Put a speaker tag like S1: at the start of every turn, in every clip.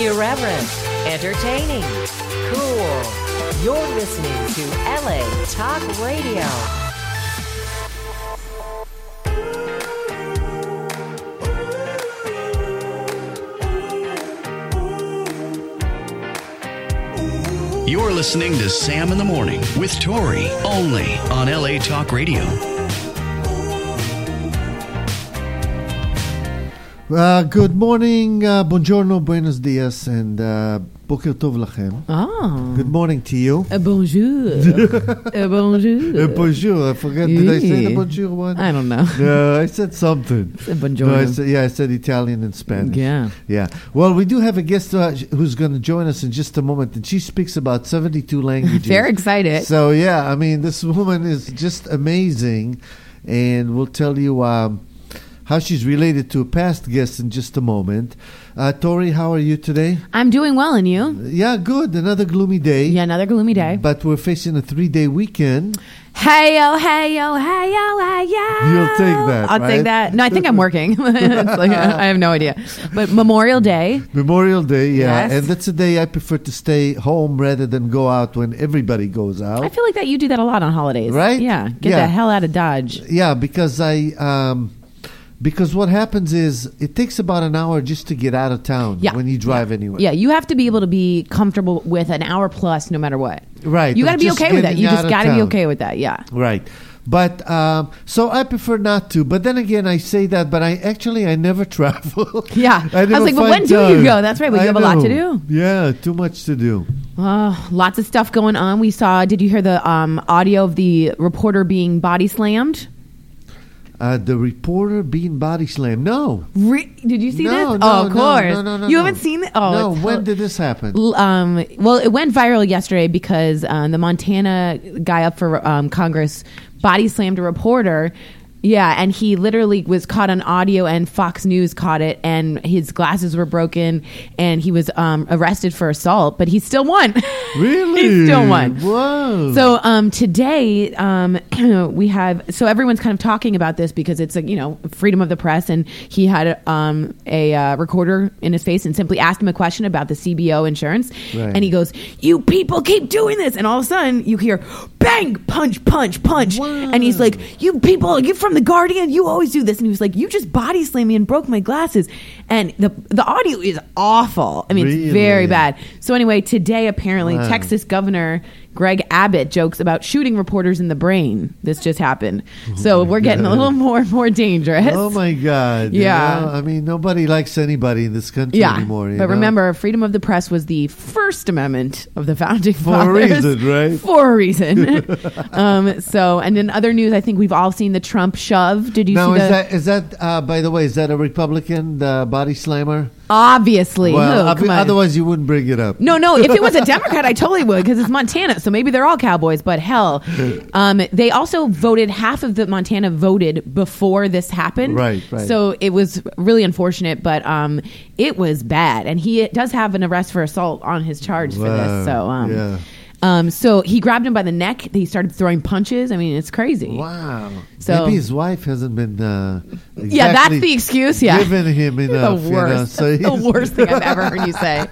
S1: Irreverent, entertaining, cool. You're listening to LA Talk Radio.
S2: You're listening to Sam in the Morning with Tori, only on LA Talk Radio.
S3: Good morning, buongiorno, buenos dias, and boker tov lachem.
S4: Oh.
S3: Good morning to you.
S4: Bonjour. Bonjour.
S3: Bonjour. I forgot. Did I say the bonjour one?
S4: I don't know.
S3: No, I said something.
S4: Bonjour.
S3: No, I said Italian and Spanish.
S4: Yeah.
S3: Well, we do have a guest who's going to join us in just a moment, and she speaks about 72 languages.
S4: Very excited.
S3: So, yeah, I mean, this woman is just amazing, and we'll tell you how she's related to a past guest in just a moment. Tori, how are you today?
S4: I'm doing well, and you?
S3: Yeah, good. Another gloomy day.
S4: Yeah, another gloomy day.
S3: But we're facing a 3-day weekend.
S4: Hey-yo, hey-yo, hey-yo, hey-yo.
S3: You'll take that,
S4: I'll
S3: right?
S4: take that. No, I think I'm working. It's like, I have no idea. But Memorial Day.
S3: Memorial Day, yeah.
S4: Yes.
S3: And that's a day I prefer to stay home rather than go out when everybody goes out.
S4: I feel like that you do that a lot on holidays.
S3: Right?
S4: Yeah. Get the hell out of Dodge.
S3: Yeah, because because what happens is it takes about an hour just to get out of town when you drive anywhere.
S4: Yeah, you have to be able to be comfortable with an hour plus no matter what.
S3: Right.
S4: You got to be okay with that. You just got to be
S3: town.
S4: okay with that, yeah.
S3: Right. But, so I prefer not to. But then again, I say that, but I never travel.
S4: Yeah. I was like, but when do you go? That's right, but you have a lot to do.
S3: Yeah, too much to do.
S4: Lots of stuff going on. We saw, did you hear the audio of the reporter being body slammed?
S3: The reporter being body slammed. No.
S4: Did you see this?
S3: No,
S4: of course.
S3: No.
S4: You haven't seen it? Oh,
S3: no. When did this happen?
S4: Well, it went viral yesterday because the Montana guy up for Congress body slammed a reporter. Yeah, and he literally was caught on audio, and Fox News caught it, and his glasses were broken, and he was arrested for assault, but he still won.
S3: Really?
S4: He still won.
S3: Whoa.
S4: So today we have, so everyone's kind of talking about this because it's freedom of the press, and he had a recorder in his face and simply asked him a question about the CBO insurance,
S3: right.
S4: And he goes, "You people keep doing this," and all of a sudden you hear bang, punch, punch, punch,
S3: wow.
S4: And he's like, "You people, you from the Guardian, you always do this," and he was like, "You just body slammed me and broke my glasses," and the audio is awful. I mean,
S3: really?
S4: It's very bad. So anyway, today apparently Texas Governor Greg Abbott jokes about shooting reporters in the brain. This just happened. So we're getting a little more dangerous.
S3: Oh my God.
S4: Yeah.
S3: I mean, nobody likes anybody in this country anymore.
S4: But remember, freedom of the press was the First Amendment of the Founding
S3: For
S4: Fathers.
S3: a reason, right?
S4: For a reason. So, and in other news, I think we've all seen the Trump shove. Did you see that?
S3: Is that by the way, is that a Republican, the body slammer?
S4: Obviously.
S3: Well,
S4: come on.
S3: otherwise you wouldn't bring it up.
S4: No. If it was a Democrat, I totally would because it's Montana. So maybe they're all cowboys. But hell, they also voted. Half of the Montana voted before this happened.
S3: Right.
S4: So it was really unfortunate, but it was bad. And he does have an arrest for assault on his charge for this. So so he grabbed him by the neck. He started throwing punches. I mean, it's crazy.
S3: Wow.
S4: So
S3: maybe his wife hasn't been.
S4: Yeah, that's the excuse. Yeah,
S3: given him enough.
S4: The worst.
S3: So
S4: the worst thing I've ever heard you say.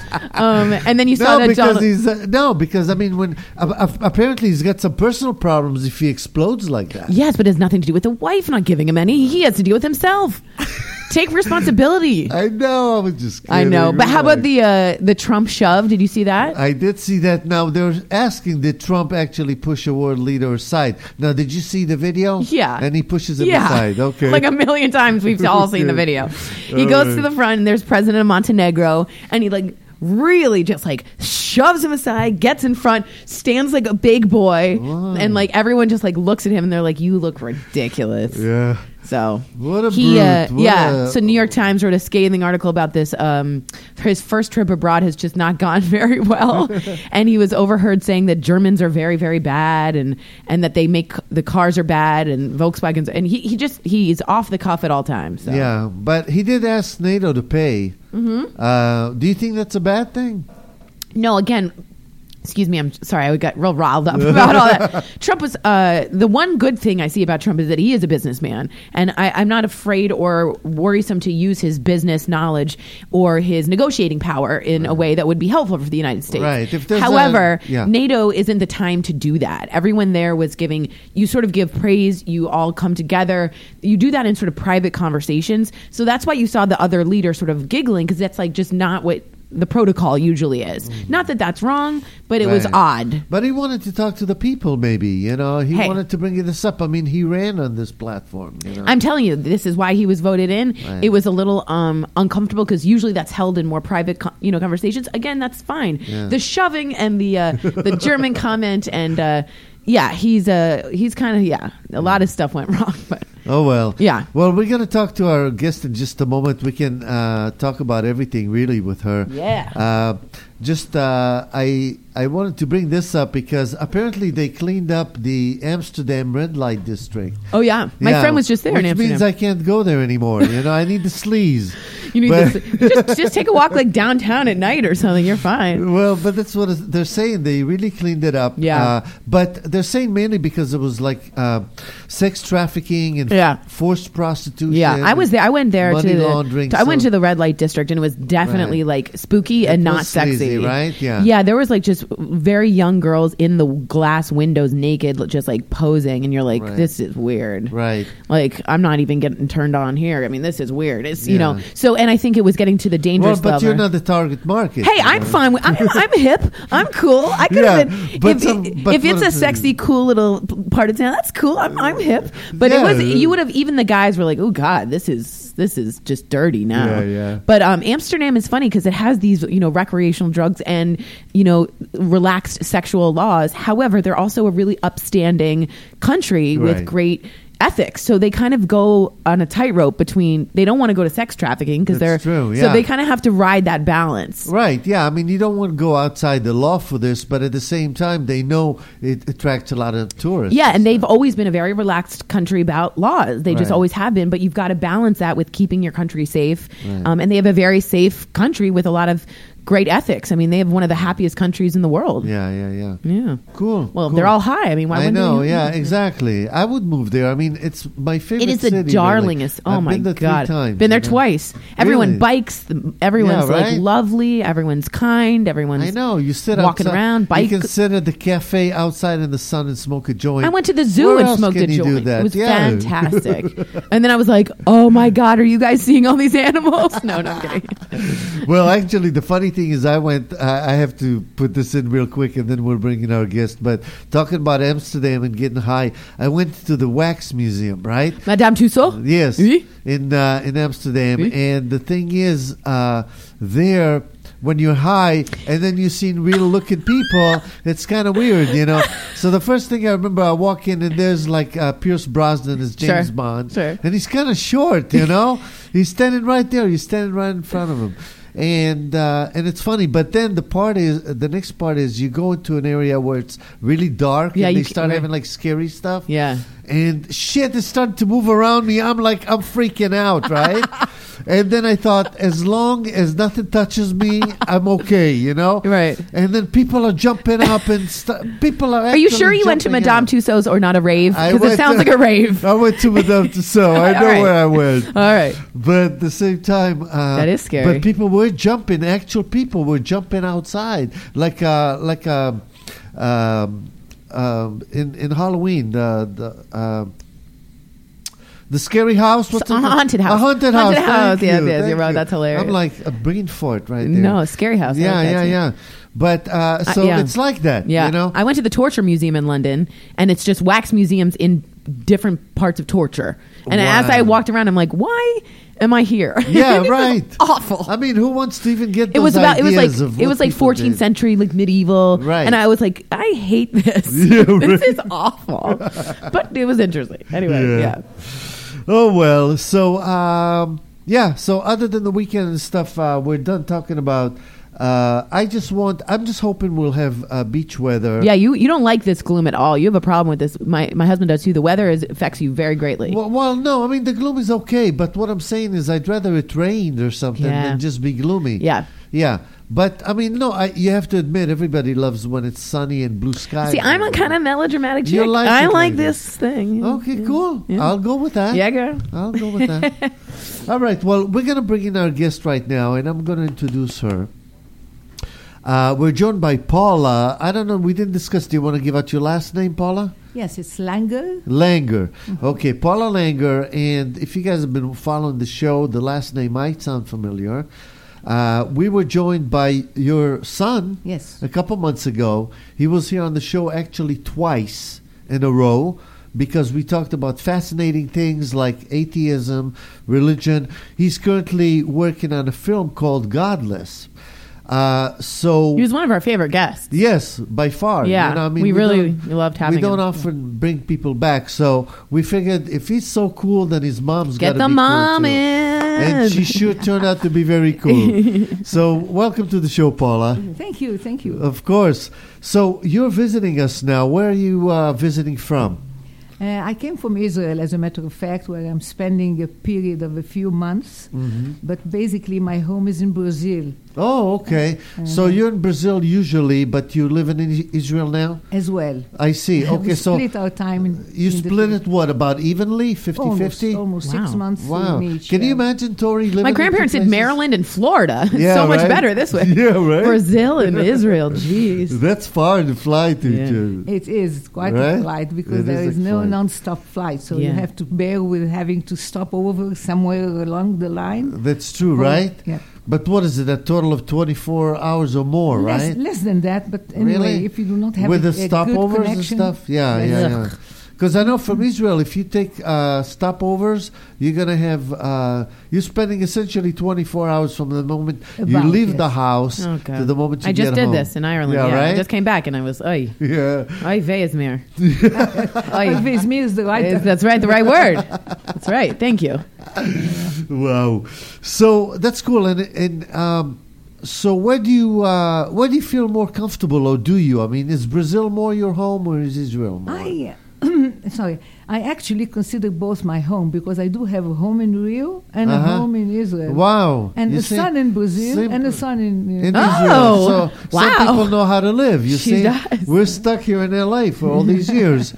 S4: And then you saw that
S3: because I mean, when apparently he's got some personal problems if he explodes like that.
S4: Yes, but it has nothing to do with the wife not giving him any. He has to deal with himself. Take responsibility.
S3: I know. I was just kidding.
S4: I know. But how about the Trump shove? Did you see that?
S3: I did see that. Now, they're asking, did Trump actually push a world leader aside? Now, did you see the video?
S4: Yeah.
S3: And he pushes him aside. Okay.
S4: Like 1,000,000 times we've all seen the video. He goes to the front, and there's President of Montenegro, and he really just shoves him aside, gets in front, stands like a big boy, and everyone just looks at him, and they're like, "You look ridiculous."
S3: Yeah.
S4: So
S3: what a brute.
S4: So New York Times wrote a scathing article about this. His first trip abroad has just not gone very well, and he was overheard saying that Germans are very, very bad, and that they make the cars are bad, and Volkswagens, and he's off the cuff at all times. So.
S3: Yeah, but he did ask NATO to pay. Mm-hmm. Do you think that's a bad thing?
S4: No, again, Excuse me, I'm sorry, I got real riled up about all that. Trump was, the one good thing I see about Trump is that he is a businessman. And I'm not afraid or worrisome to use his business knowledge or his negotiating power in a way that would be helpful for the United States.
S3: Right. If there's
S4: However,
S3: yeah.
S4: NATO isn't the time to do that. Everyone there was giving, you sort of give praise, you all come together. You do that in sort of private conversations. So that's why you saw the other leader sort of giggling, because that's like just not what the protocol usually is. Not that that's wrong, but it was odd.
S3: But he wanted to talk to the people, maybe. You know, he wanted to bring this up. I mean, he ran on this platform. You know?
S4: I'm telling you, this is why he was voted in.
S3: Right.
S4: It was a little uncomfortable because usually that's held in more private, conversations. Again, that's fine.
S3: Yeah.
S4: The shoving and the German comment and he's kind of a lot of stuff went wrong, but.
S3: Oh, well.
S4: Yeah.
S3: Well, we're going to talk to our guest in just a moment. We can talk about everything, really, with her.
S4: Yeah.
S3: I wanted to bring this up because apparently they cleaned up the Amsterdam red light district.
S4: Oh, yeah. My friend was just there in Amsterdam.
S3: Which means I can't go there anymore. You know, I need the sleaze.
S4: You need just take a walk like downtown at night or something. You're fine.
S3: Well, but that's what they're saying. They really cleaned it up.
S4: Yeah.
S3: But they're saying mainly because it was like sex trafficking and forced prostitution.
S4: Yeah, I was there. I went there
S3: money laundering.
S4: I went to the red light district, and it was definitely like spooky and not sexy.
S3: Sleazy, right? Yeah.
S4: Yeah, there was like just very young girls in the glass windows, naked, just like posing, and you're like, this is weird.
S3: Right.
S4: Like, I'm not even getting turned on here. I mean, this is weird. It's so, and I think it was getting to the dangerous level.
S3: Well, but you're not the target market.
S4: Hey, I'm fine. I'm hip. I'm cool. I could have been. If it's a sexy, cool little part of town, that's cool. I'm hip. But it was. You would have. Even the guys were like, "Oh God, this is just dirty now."
S3: Yeah.
S4: But Amsterdam is funny because it has these recreational drugs and relaxed sexual laws. However, they're also a really upstanding country with great ethics, so they kind of go on a tightrope between. They don't want to go to sex trafficking because they're
S3: true,
S4: so they kind of have to ride that balance.
S3: Right. Yeah. I mean, you don't want to go outside the law for this, but at the same time, they know it attracts a lot of tourists.
S4: Yeah, and they've always been a very relaxed country about laws. They just always have been, but you've got to balance that with keeping your country safe.
S3: Right.
S4: And they have a very safe country with a lot of great ethics. I mean, they have one of the happiest countries in the world.
S3: Yeah.
S4: Cool. Well,
S3: cool.
S4: They're all high. I mean, why wouldn't
S3: I know.
S4: they?
S3: Yeah, exactly. I would move there. I mean, it's my favorite
S4: It is
S3: city.
S4: the darlingest. Oh
S3: I've
S4: my
S3: been there
S4: God.
S3: 3 times,
S4: been there twice. Everyone bikes. Everyone's like lovely. Everyone's kind. Everyone's
S3: I know. You sit
S4: walking
S3: outside,
S4: around. Bike.
S3: You can sit at the cafe outside in the sun and smoke a joint.
S4: I went to the zoo
S3: Where
S4: and
S3: else
S4: smoked
S3: can
S4: a
S3: you do
S4: joint.
S3: that?
S4: It was
S3: Yeah.
S4: fantastic. And then I was like, oh my God, are you guys seeing all these animals? No, I'm kidding.
S3: Well, actually, the funny thing is I have to put this in real quick and then we'll bring in our guest. But talking about Amsterdam and getting high, I went to the Wax Museum, right?
S4: Madame Tussauds?
S3: Yes,
S4: Oui.
S3: in Amsterdam.
S4: Oui.
S3: And the thing is, there, when you're high and then you see real looking people, it's kind of weird, So the first thing I remember, I walk in and there's like Pierce Brosnan as James Bond.
S4: Sure.
S3: And he's kind of short, He's standing right there. You're standing right in front of him. And it's funny, but then the next part is you go into an area where it's really dark and they start having like scary stuff.
S4: Yeah.
S3: And shit is starting to move around me. I'm freaking out, right? And then I thought, as long as nothing touches me, I'm okay,
S4: Right.
S3: And then people are jumping up and people are.
S4: Are you sure you went to Madame Tussauds or not a rave? Because it sounds like a rave.
S3: I went to Madame Tussauds. I know where I went.
S4: All right.
S3: But at the same time,
S4: that is scary.
S3: But people were jumping. Actual people were jumping outside, like in Halloween, the scary house. What's
S4: a haunted house.
S3: A haunted house.
S4: Haunted house.
S3: Thank
S4: You're right. That's hilarious.
S3: I'm like a brain fart right there.
S4: No, scary house.
S3: Yeah. But it's like that.
S4: Yeah. I went to the Torture Museum in London, and it's just wax museums in different parts of torture. And as I walked around, I'm like, why am I here?
S3: Yeah, right.
S4: Awful.
S3: I mean, who wants to even get those
S4: it was
S3: ideas
S4: like 14th century, like medieval.
S3: Right.
S4: And I was like, I hate this.
S3: Yeah, right.
S4: This is awful. But it was interesting. Anyway, yeah.
S3: Oh, well. So, so other than the weekend and stuff, we're done talking about. I'm just hoping we'll have beach weather.
S4: Yeah, you don't like this gloom at all. You have a problem with this. My husband does too. The weather affects you very greatly.
S3: Well, no, I mean, the gloom is okay, but what I'm saying is I'd rather it rained or something than just be gloomy.
S4: Yeah.
S3: Yeah. But I mean, no, you have to admit, everybody loves when it's sunny and blue sky.
S4: See, I'm a kind of melodramatic chick.
S3: You like
S4: I
S3: it
S4: like
S3: like
S4: this thing.
S3: Okay, cool.
S4: Yeah.
S3: I'll go with that.
S4: Yeah, girl.
S3: I'll go with that. All right. Well, we're going to bring in our guest right now, and I'm going to introduce her. We're joined by Paula. I don't know. We didn't discuss. Do you want to give out your last name, Paula?
S5: Yes, it's Langer.
S3: Langer. Okay, Paula Langer. And if you guys have been following the show, the last name might sound familiar. We were joined by your son
S5: Yes.
S3: a couple months ago. He was here on the show actually twice in a row because we talked about fascinating things like atheism, religion. He's currently working on a film called Godless. So
S4: He was one of our favorite guests.
S3: yes, by far.
S4: Yeah,
S3: You know, I mean,
S4: we really
S3: don't-
S4: loved having
S3: We don't
S4: him.
S3: often bring people back, so we figured if he's so cool, then his mom's got
S4: Get
S3: to
S4: the
S3: be
S4: mom
S3: cool too.
S4: in.
S3: And she sure turned out to be very cool. So welcome to the show, Paula.
S5: Thank you, thank you.
S3: Of course. So you're visiting us now. Where are you visiting from?
S5: I came from Israel, as a matter of fact, where I'm spending a period of a few months. But basically, my home is in Brazil
S3: Oh, okay. So you're in Brazil usually, but you live in Israel now?
S5: as well.
S3: I see. Okay,
S5: we
S3: so
S5: split our time.
S3: you split it, what, about evenly? 50-50?
S5: Almost
S4: Wow.
S5: 6 months
S3: Wow.
S5: in each.
S3: Can you
S5: yeah.
S3: imagine, Tori, living
S4: My
S3: in
S4: grandparents
S3: two
S4: did
S3: places?
S4: Maryland and Florida. It's
S3: Yeah,
S4: so much
S3: right?
S4: better this way.
S3: Yeah, right?
S4: Brazil and Israel. Jeez.
S3: That's far to fly to.
S4: Yeah.
S3: to-
S5: It is quite
S3: Right?
S5: a flight because
S3: It
S5: there
S3: is
S5: is
S3: a
S5: no
S3: flight.
S5: non-stop flight. So
S4: Yeah.
S5: you have to bear with having to stop over somewhere along the line.
S3: That's true, right?
S5: Yeah.
S3: But what is it, a total of 24 hours or more, right?
S5: Less than that, but anyway,
S3: Really?
S5: if you do not have
S3: With
S5: a
S3: the
S5: good
S3: stopovers and
S5: connection,
S3: stuff? Yeah,
S5: yes.
S3: yeah, yeah. Because I know from Israel, if you take stopovers, you're going to have, you're spending essentially 24 hours from the moment you
S5: About,
S3: leave
S5: yes.
S3: the house
S4: Oh,
S3: to
S4: God.
S3: the moment you
S4: I
S3: get
S4: just did
S3: home.
S4: this in Ireland.
S3: Yeah,
S4: Yeah, I
S3: right?
S4: just came back and I was, oy,
S3: Yeah.
S4: oy veismir.
S5: Always is the right.
S4: That's right, the right word. That's right. Thank you.
S3: Wow. So that's cool. And so where do you feel more comfortable, or do you? I mean, is Brazil more your home, or is Israel more?
S5: I actually consider both my home because I do have a home in Rio and a
S3: Uh-huh.
S5: home in Israel.
S3: Wow.
S5: And
S3: You
S5: a
S3: see?
S5: son in Brazil
S3: Same-
S5: and a son in
S3: in
S4: Oh,
S3: Israel. So some
S4: wow.
S3: people know how to live. You
S4: She
S3: see,
S4: does.
S3: we're stuck here in LA for all these years.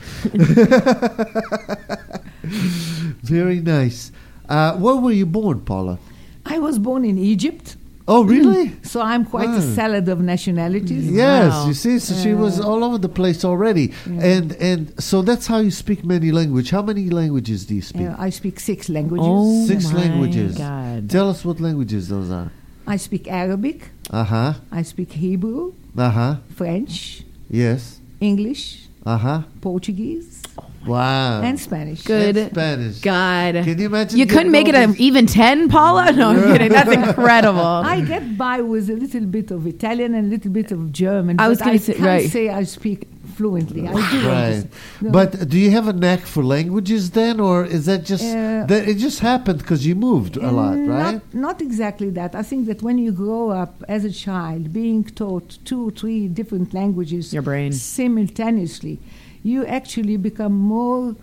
S3: Very nice. Where were you born, Paula?
S5: I was born in Egypt,
S3: Oh, really?
S5: so I'm quite
S3: Wow.
S5: a salad of nationalities.
S3: Yes,
S4: Wow.
S3: you see, so she was all over the place already, and so that's how you speak many languages. How many languages do you speak?
S5: I speak 6 languages.
S4: Oh,
S3: Six
S4: my
S3: languages.
S4: God.
S3: Tell us what languages those are.
S5: I speak Arabic,
S3: Uh huh.
S5: I speak Hebrew,
S3: Uh huh.
S5: French,
S3: Yes.
S5: English,
S3: Uh huh.
S5: Portuguese,
S3: Wow.
S5: and Spanish.
S4: Good.
S3: And Spanish.
S4: God.
S3: Can you imagine?
S4: You couldn't make
S3: getting
S4: it
S3: all
S4: an even 10, Paula? No, I'm kidding. That's incredible.
S5: I get by with a little bit of Italian and a little bit of German.
S4: I was
S5: but
S4: gonna say-
S5: can't
S4: right.
S5: say I speak fluently. I do
S3: Right.
S5: understand. No.
S3: But do you have a knack for languages then, or is that just that it just happened because you moved a lot, right?
S5: Not exactly that. I think that when you grow up as a child, being taught 2 or 3 different languages
S4: Your brain.
S5: simultaneously, you actually become more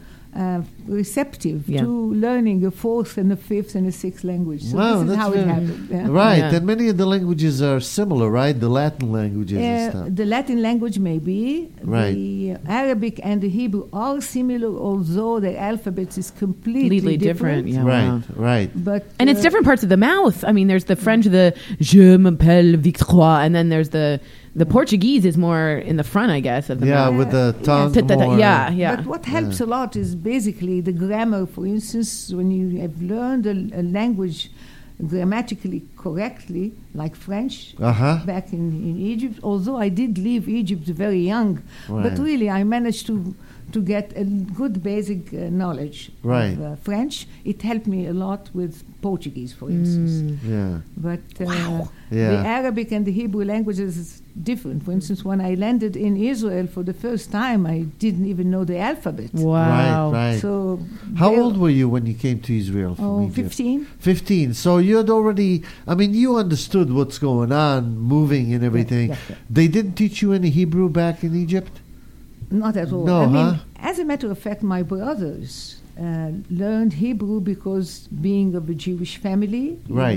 S5: receptive
S4: Yeah.
S5: to learning a 4th and a 5th and a 6th language. So
S3: Wow,
S5: this is
S3: that's
S5: how it
S3: very-
S5: happened. Yeah.
S3: Right,
S4: Yeah.
S3: and many of the languages are similar, right? The Latin languages and stuff.
S5: The Latin language may be.
S3: Right.
S5: The Arabic and the Hebrew are similar, although their alphabet is completely different.
S4: Yeah,
S3: Right,
S4: wow.
S3: right.
S5: But
S4: And it's different parts of the mouth. I mean, there's the French, the Je m'appelle Victoire, and then there's the Portuguese is more in the front, I guess, of the
S3: Yeah,
S4: mouth.
S3: with the tongue
S4: Ta- ta- ta-
S3: more.
S4: yeah.
S5: But what helps a lot is basically the grammar. For instance, when you have learned a language grammatically correctly, like French,
S3: Uh-huh.
S5: back in Egypt, although I did leave Egypt very young,
S3: Right.
S5: but really I managed to get a good basic knowledge
S3: Right.
S5: of French. It helped me a lot with Portuguese, for instance.
S3: Yeah.
S5: But
S3: Yeah.
S5: the Arabic and the Hebrew languages is different. For instance, when I landed in Israel for the first time, I didn't even know the alphabet.
S4: Wow.
S3: Right, right.
S5: So
S3: How
S5: they-
S3: old were you when you came to Israel from
S5: Oh,
S3: Egypt?
S5: 15.
S3: 15. So you had already, I mean, you understood what's going on, moving and everything.
S5: yeah.
S3: They didn't teach you any Hebrew back in Egypt?
S5: Not at all.
S3: No,
S5: I mean,
S3: huh?
S5: as a matter of fact, my brothers learned Hebrew because being of a Jewish family,
S3: Right.
S5: they've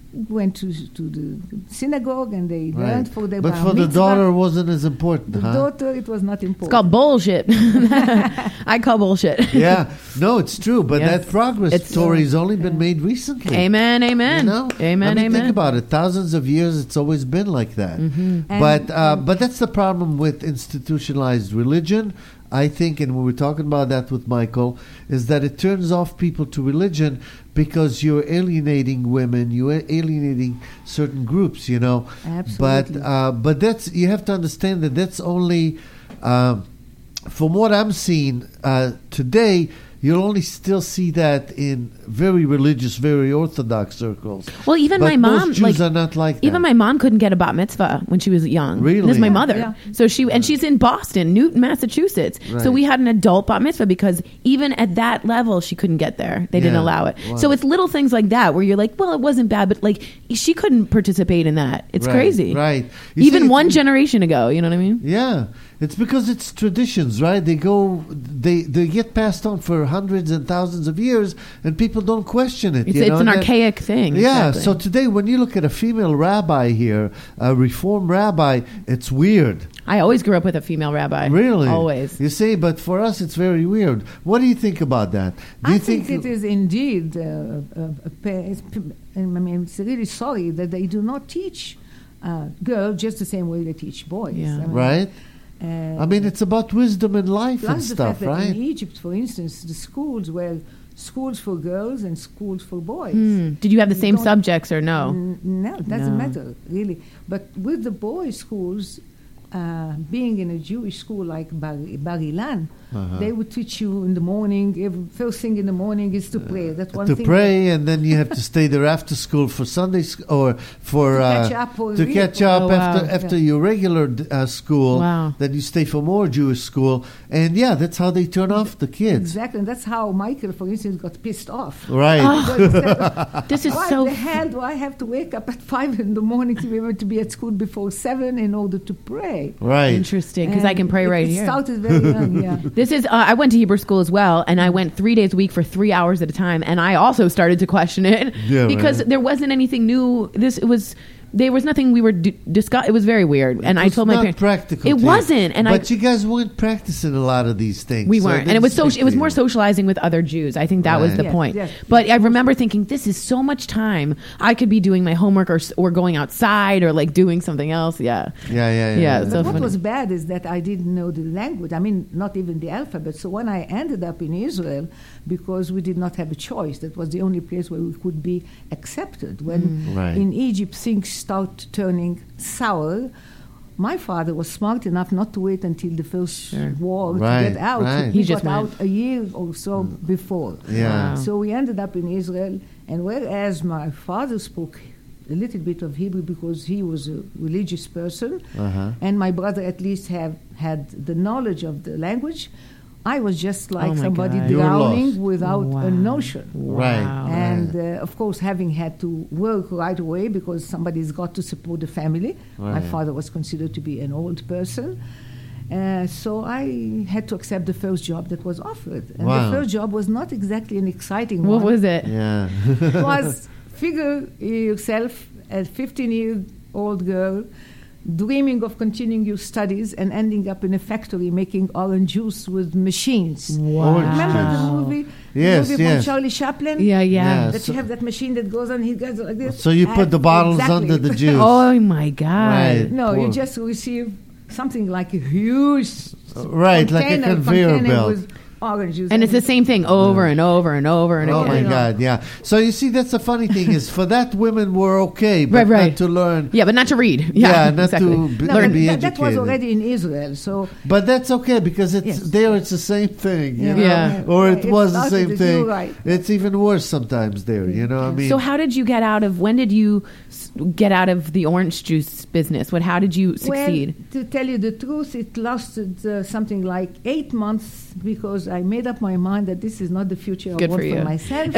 S5: went to the synagogue and they learned for their
S3: But
S5: bar
S3: for the
S5: mitzvah.
S3: daughter, wasn't as important,
S5: The daughter, it was not important.
S4: It's called bullshit. I call bullshit.
S3: Yeah, no, it's true. But
S4: Yes.
S3: that progress,
S4: It's-
S3: Tori, has only been made recently.
S4: Amen, amen.
S3: You know?
S4: Amen,
S3: I mean,
S4: amen.
S3: think about it. Thousands of years, it's always been like that.
S5: And-
S3: But that's the problem with institutionalized religion. I think, and we were talking about that with Michael, is that it turns off people to religion because you're alienating women, you're alienating certain groups, you know.
S5: Absolutely.
S3: But that's, you have to understand that that's only, from what I'm seeing today, you'll only still see that in very religious, very orthodox circles.
S4: Well, even
S3: But
S4: my mom,
S3: most Jews are not like that.
S4: even my mom couldn't get a bat mitzvah when she was young.
S3: Really?
S4: This is my
S3: Yeah,
S4: mother.
S5: yeah.
S4: So she's in Boston, Newton, Massachusetts.
S3: Right.
S4: So we had an adult bat mitzvah because even at that level, she couldn't get there. They didn't
S3: Yeah.
S4: allow it.
S3: Wow.
S4: So it's little things like that where you're like, well, it wasn't bad, but like she couldn't participate in that. It's
S3: Right,
S4: crazy.
S3: right. You
S4: Even
S3: see,
S4: one
S3: it's-
S4: generation ago, you know what I mean?
S3: Yeah, it's because it's traditions, right? They get passed on for hundreds and thousands of years, and people don't question it.
S4: It's,
S3: you know?
S4: it's an
S3: That-
S4: archaic thing.
S3: Yeah,
S4: exactly.
S3: so today when you look at a female rabbi here, a reform rabbi, it's weird.
S4: I always grew up with a female rabbi.
S3: Really?
S4: Always.
S3: You see, but for us it's very weird. What do you think about that? Do
S5: I
S3: you
S5: think it is indeed. I mean, it's really sorry that they do not teach girls just the same way they teach boys.
S4: Yeah.
S5: I mean,
S3: right? I mean, it's about wisdom in life and
S5: plus the
S3: stuff,
S5: fact that
S3: right?
S5: in Egypt, for instance, the schools were schools for girls and schools for boys.
S4: Did you have the
S5: You
S4: same
S5: don't-
S4: subjects or no?
S5: No, it doesn't
S4: No.
S5: matter, really. But with the boys' schools, being in a Jewish school like Bar Ilan, they would teach you in the morning, first thing in the morning is to pray. That's one
S3: To
S5: thing.
S3: pray, and then you have to stay there after school for Sunday or for
S5: To catch up or
S3: to
S5: read.
S3: catch up
S4: Oh, wow.
S3: after your regular school.
S4: Wow.
S3: Then you stay for more Jewish school, and yeah, that's how they turn off the kids.
S5: Exactly, and that's how Michael, for instance, got pissed off.
S3: Right.
S5: Because
S4: This is
S5: why
S4: so.
S5: the hell do I have to wake up at 5 in the morning to be able to be at school before 7 in order to pray?
S3: Right.
S4: Interesting, because I can pray right
S5: it
S4: here.
S5: started very young, yeah.
S4: This is. I went to Hebrew school as well, and I went 3 days a week for 3 hours at a time, and I also started to question it
S3: Yeah,
S4: because
S3: right.
S4: there wasn't anything new. There was nothing we were discuss. It was very weird, and
S3: It
S4: I
S3: was
S4: told my
S3: not
S4: parents
S3: practical.
S4: it
S3: to you.
S4: wasn't, and
S3: but you guys weren't practicing a lot of these things.
S4: we
S3: so
S4: weren't, and it was
S3: didn't
S4: it was
S3: stick
S4: more
S3: to you.
S4: socializing with other Jews. I think that was
S3: Right.
S4: the
S5: Yes,
S4: point.
S5: yes.
S4: But I remember thinking, this is so much time. I could be doing my homework or going outside or like doing something else. Yeah.
S3: Yeah.
S4: Yeah,
S5: But
S4: so
S5: what
S4: funny.
S5: was bad is that I didn't know the language. I mean, not even the alphabet. So when I ended up in Israel, because we did not have a choice, that was the only place where we could be accepted. When
S3: Right.
S5: in Egypt things start turning sour, my father was smart enough not to wait until the first war
S3: Right,
S5: to get out.
S3: right.
S5: He
S4: He just
S5: got
S4: went.
S5: out a year or so before.
S3: Yeah.
S4: Wow.
S5: So we ended up in Israel, and whereas my father spoke a little bit of Hebrew because he was a religious person, and my brother at least had the knowledge of the language, I was just like
S4: Oh my
S5: somebody
S4: God.
S3: You were
S5: drowning
S3: lost.
S5: without
S4: Wow.
S5: a notion.
S3: Right.
S4: Wow.
S5: And of course, having had to work right away because somebody's got to support the family. My
S3: Right.
S5: father was considered to be an old person. So I had to accept the first job that was offered. And
S3: Wow.
S5: the first job was not exactly an exciting
S4: What
S5: one.
S4: was it?
S3: Yeah.
S5: It was figure yourself as 15-year-old girl dreaming of continuing your studies and ending up in a factory making orange juice with machines.
S4: Wow.
S3: Orange
S5: Remember
S3: juice.
S5: the movie?
S3: Yes,
S5: the movie
S3: yes.
S5: from Charlie Chaplin?
S4: Yeah,
S3: Yeah.
S4: yeah.
S5: That you have that machine that goes on, he goes like this.
S3: So you put the bottles
S5: Exactly.
S3: under the juice.
S4: Oh my God.
S3: Right.
S5: No, you
S3: Poor.
S5: just receive something like a huge
S3: Right, like a conveyor belt.
S5: with orange juice.
S4: And it's the same thing over and over and over and
S3: Oh
S4: again.
S3: my God, yeah. So you see, that's the funny thing is for that women were okay, but
S4: Right.
S3: not to learn.
S4: Yeah, but not to read.
S3: Yeah,
S4: Yeah,
S3: not
S4: exactly.
S3: to be,
S5: no,
S3: learn
S5: but
S3: be
S5: that was
S3: educated.
S5: already in Israel, so
S3: But that's okay because it's
S5: Yes.
S3: there. It's the same thing, you
S5: Yeah.
S3: know?
S4: Yeah.
S3: Or it
S5: It
S3: was the
S5: started
S3: same
S5: with
S3: thing.
S5: you, right.
S3: It's even worse sometimes there. You know, I mean,
S4: So how did you get out of? When did you get out of the orange juice business? How did you succeed?
S5: Well, to tell you the truth, it lasted something like 8 months because I made up my mind that this is not the future
S4: Good
S5: I want
S4: for
S5: for
S4: you.
S5: myself.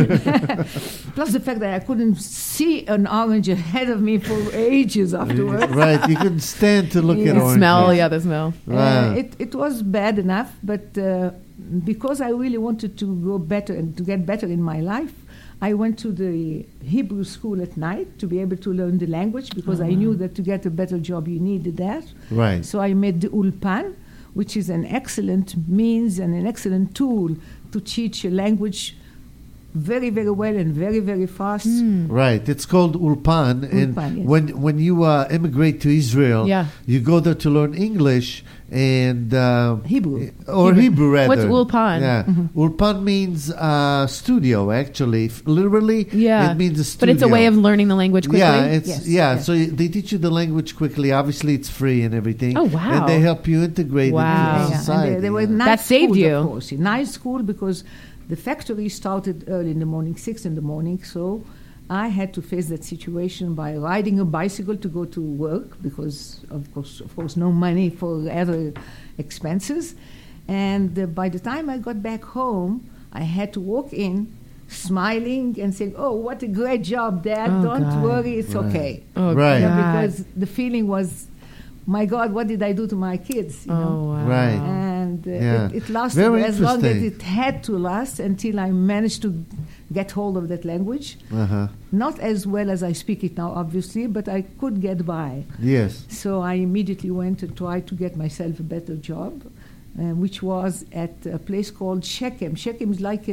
S5: Plus the fact that I couldn't see an orange ahead of me for ages afterwards.
S3: right? You couldn't stand to look at
S5: Yeah.
S4: The
S3: orange
S4: smell,
S3: juice.
S4: yeah, the smell.
S3: Wow.
S5: It was bad enough, but because I really wanted to go better and to get better in my life, I went to the Hebrew school at night to be able to learn the language because I knew that to get a better job you needed that.
S3: Right.
S5: So I made the Ulpan, which is an excellent means and an excellent tool to teach a language very, very well and very, very fast.
S3: Right. It's called Ulpan. And
S5: Ulpan, yes.
S3: when you immigrate to Israel, you go there to learn English and
S5: Hebrew.
S3: Or Hebrew rather.
S4: What's Ulpan?
S3: Yeah. Ulpan means studio, actually. Literally, it means a studio.
S4: But it's a way of learning the language quickly?
S3: Yeah, so they teach you the language quickly. Obviously, it's free and everything.
S4: Oh, wow.
S3: And they help you integrate into society.
S5: They were nice
S4: that saved
S5: schools,
S4: you.
S5: Of course. Nice school because the factory started early in the morning, 6 in the morning, so I had to face that situation by riding a bicycle to go to work because, of course, no money for other expenses. And by the time I got back home, I had to walk in smiling and saying, "Oh, what a great job, Dad. Don't worry, it's okay."
S4: Oh,
S3: right.
S5: Because the feeling was, my God, what did I do to my kids? You know?
S4: Wow.
S3: Right.
S5: And it lasted as long as it had to last until I managed to get hold of that language. Not as well as I speak it now, obviously, but I could get by.
S3: Yes.
S5: So I immediately went and tried to get myself a better job, which was at a place called Shechem. Shechem is like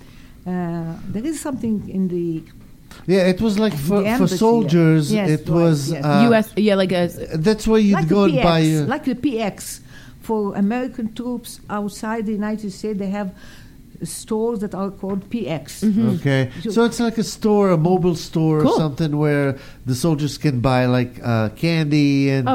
S5: there is something in the...
S3: Yeah, it was like for soldiers.
S5: Yes,
S3: it was
S4: U.S. Like a.
S3: That's where you'd
S5: like
S3: go and buy.
S5: Like the PX for American troops outside the United States. They have stores that are called PX.
S3: Okay, so it's like a store, a mobile store or something where the soldiers can buy like candy and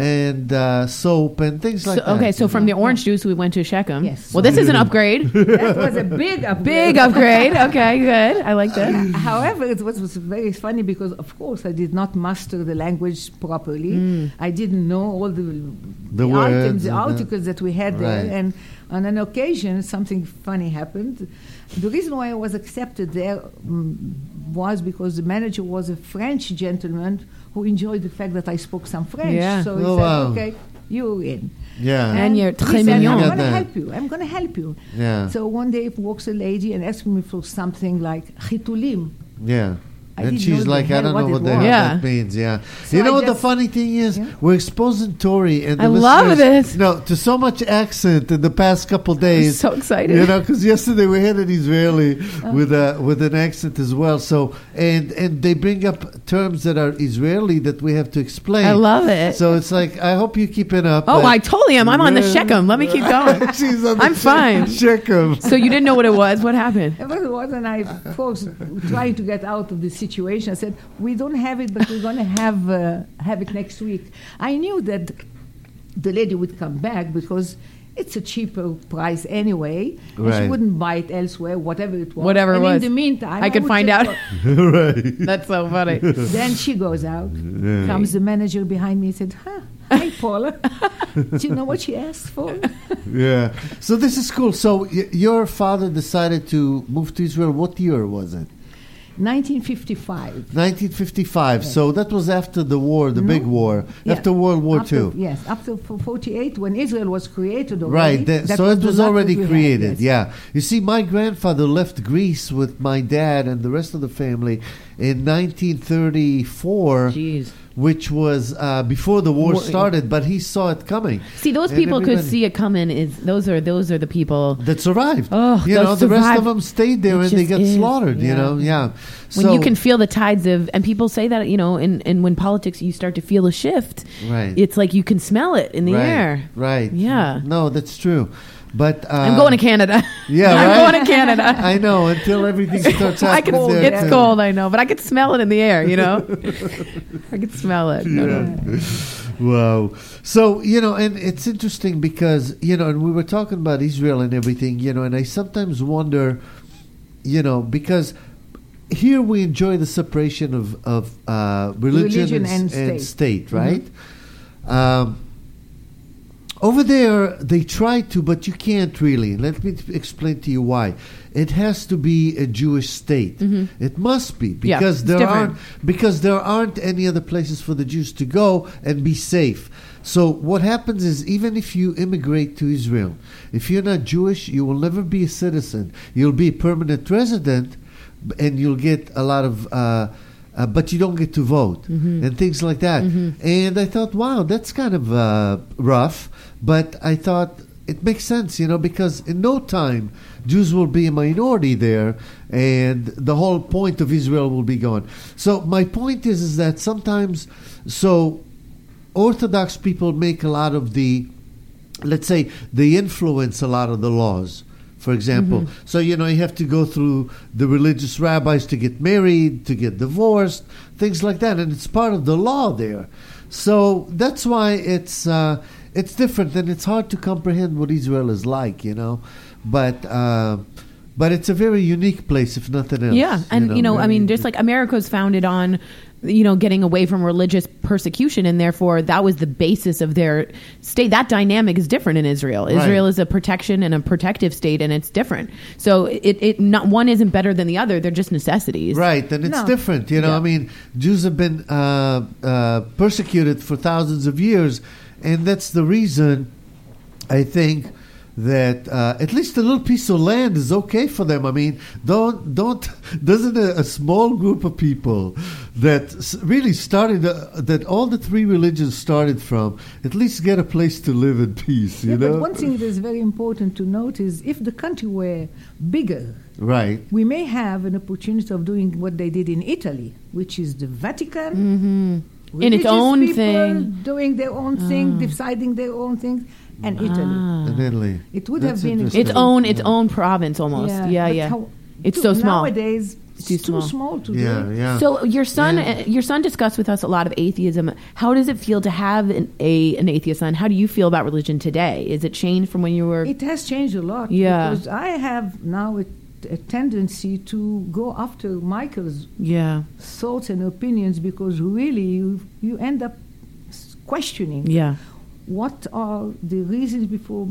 S3: and soap and things like that.
S4: Okay, so from the orange juice we went to Shechem.
S5: Yes.
S4: Well, this is an upgrade.
S5: That was a big upgrade.
S4: Big upgrade. Okay, good. I like that.
S5: However, it was very funny because, of course, I did not master the language properly. I didn't know all the items, the articles that we had there. And on an occasion, something funny happened. The reason why I was accepted there was because the manager was a French gentleman who enjoyed the fact that I spoke some French.
S4: Yeah.
S5: So he said, okay, you're in.
S3: Yeah.
S4: And you're très
S5: said,
S4: mignon.
S5: I'm going to help you.
S3: Yeah.
S5: So one day walks a lady and asks me for something like chitulim.
S3: Yeah. And she's like, I don't know what that means. Yeah.
S5: So
S3: you know what the funny thing is? We're exposing Tori and the
S4: love this.
S3: No, to so much accent in the past couple days.
S4: I'm so excited.
S3: You know, because yesterday we had an Israeli with an accent as well. So and they bring up terms that are Israeli that we have to explain.
S4: I love it.
S3: So it's like, I hope you keep it up.
S4: Oh, I totally am. I'm on the Shechem. Let me keep going.
S3: She's on the
S4: I'm fine.
S3: Shechem.
S4: So you didn't know what it was. What happened?
S5: It wasn't I, of course, trying to get out of the situation. I said, we don't have it, but we're going to have it next week. I knew that the lady would come back because it's a cheaper price anyway. And she wouldn't buy it elsewhere, whatever it was.
S4: Whatever it was.
S5: In the meantime,
S4: I could find out.
S3: Right.
S4: That's so funny.
S5: Then she goes out. Comes the manager behind me and said, hi, Paula. Do you know what she asked for?
S3: Yeah. So this is cool. So your father decided to move to Israel. What year was it?
S5: 1955.
S3: 1955. Yes. So that was after the war, the big war, after World War II.
S5: Yes, after 48, when Israel was created already.
S3: Right. So it was already created, yeah. You see, my grandfather left Greece with my dad and the rest of the family in 1934.
S4: Jeez.
S3: Which was before the war started, but he saw it coming.
S4: See, those people could see it coming. Those are the people
S3: that survived.
S4: Oh,
S3: you know, the rest of them stayed there and they got slaughtered.
S4: Yeah.
S3: You know, yeah.
S4: When you can feel the tides of, and people say that, you know, and when politics, you start to feel a shift.
S3: Right.
S4: It's like you can smell it in the air.
S3: Right.
S4: Yeah.
S3: No, that's true. But
S4: I'm going to Canada.
S3: Yeah,
S4: I'm going to Canada.
S3: I know, until everything starts happening there.
S4: It's cold, I know, but I could smell it in the air. You know, I could smell it.
S3: Wow. So, you know, and it's interesting because, you know, and we were talking about Israel and everything, you know, and I sometimes wonder, you know, because here we enjoy the separation of religion and state, right? Over there, they try to, but you can't really. Let me explain to you why. It has to be a Jewish state. Mm-hmm. It must be because there aren't any other places for the Jews to go and be safe. So what happens is, even if you immigrate to Israel, if you're not Jewish, you will never be a citizen. You'll be a permanent resident, and you'll get a lot of, but you don't get to vote and things like that. And I thought, wow, that's kind of rough. But I thought it makes sense, because in no time Jews will be a minority there, and the whole point of Israel will be gone. So my point is that sometimes, Orthodox people make a lot of the, let's say, they influence a lot of the laws. For example, so you have to go through the religious rabbis to get married, to get divorced, things like that, and it's part of the law there. So that's why it's different, and it's hard to comprehend what Israel is like, But it's a very unique place, if nothing else.
S4: Yeah, and I mean, just like America was founded on, getting away from religious persecution, and therefore that was the basis of their state. That dynamic is different in Israel.
S3: Right.
S4: Israel is a protection and a protective state, and it's different. So it not one isn't better than the other. They're just necessities.
S3: Right, and it's different. I mean, Jews have been persecuted for thousands of years, and that's the reason I think that at least a little piece of land is okay for them. I mean, doesn't a small group of people that really started, that all the three religions started from, at least get a place to live in peace, you know?
S5: But one thing that is very important to note is if the country were bigger,
S3: right,
S5: we may have an opportunity of doing what they did in Italy, which is the Vatican,
S4: in its own
S5: people
S4: thing,
S5: doing their own thing, deciding their own things. And Italy.
S3: And Italy.
S5: It would
S3: That's
S5: have been
S3: interesting.
S4: its own province almost. Yeah. It's so small.
S5: Nowadays, it's too small to do.
S3: Yeah.
S4: So your son discussed with us a lot of atheism. How does it feel to have an atheist son? How do you feel about religion today? Is it changed from when you were?
S5: It has changed a lot.
S4: Yeah.
S5: Because I have now a tendency to go after Michael's thoughts and opinions, because really you end up questioning.
S4: Yeah.
S5: What are the reasons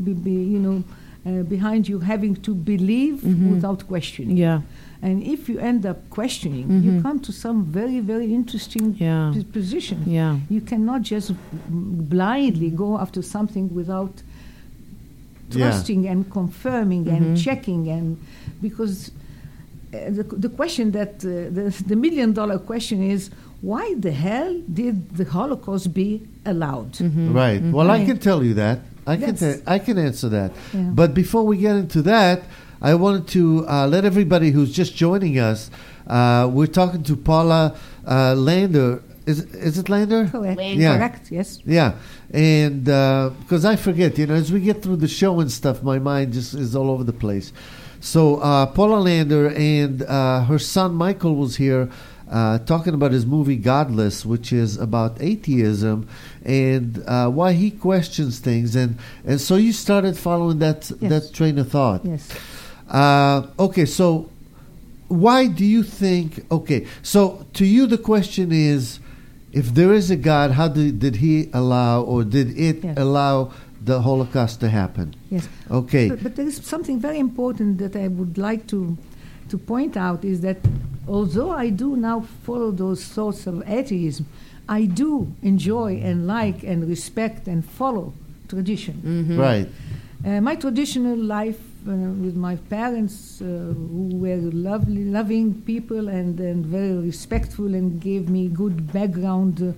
S5: behind you having to believe without questioning?
S4: Yeah.
S5: And if you end up questioning, you come to some very, very interesting position.
S4: Yeah.
S5: You cannot just blindly go after something without trusting and confirming and checking, and because the question that the $1 million question is, why the hell did the Holocaust be allowed?
S3: Right. Well, I can tell you that. I can answer that.
S5: Yeah.
S3: But before we get into that, I wanted to let everybody who's just joining us. We're talking to Paula Lander. Is it Lander?
S5: Correct.
S3: Yeah.
S5: Correct. Yes.
S3: Yeah. And because I forget, as we get through the show and stuff, my mind just is all over the place. So Paula Lander and her son Michael was here. Talking about his movie Godless, which is about atheism and why he questions things, and so you started following that train of thought.
S5: Yes.
S3: Okay, so why do you think? Okay, so to you the question is, if there is a God, how did he allow, or did it allow the Holocaust to happen?
S5: Yes.
S3: Okay.
S5: But there is something very important that I would like to point out, is that although I do now follow those thoughts of atheism, I do enjoy and like and respect and follow tradition.
S3: Right.
S5: My traditional life with my parents, who were loving people and very respectful and gave me good background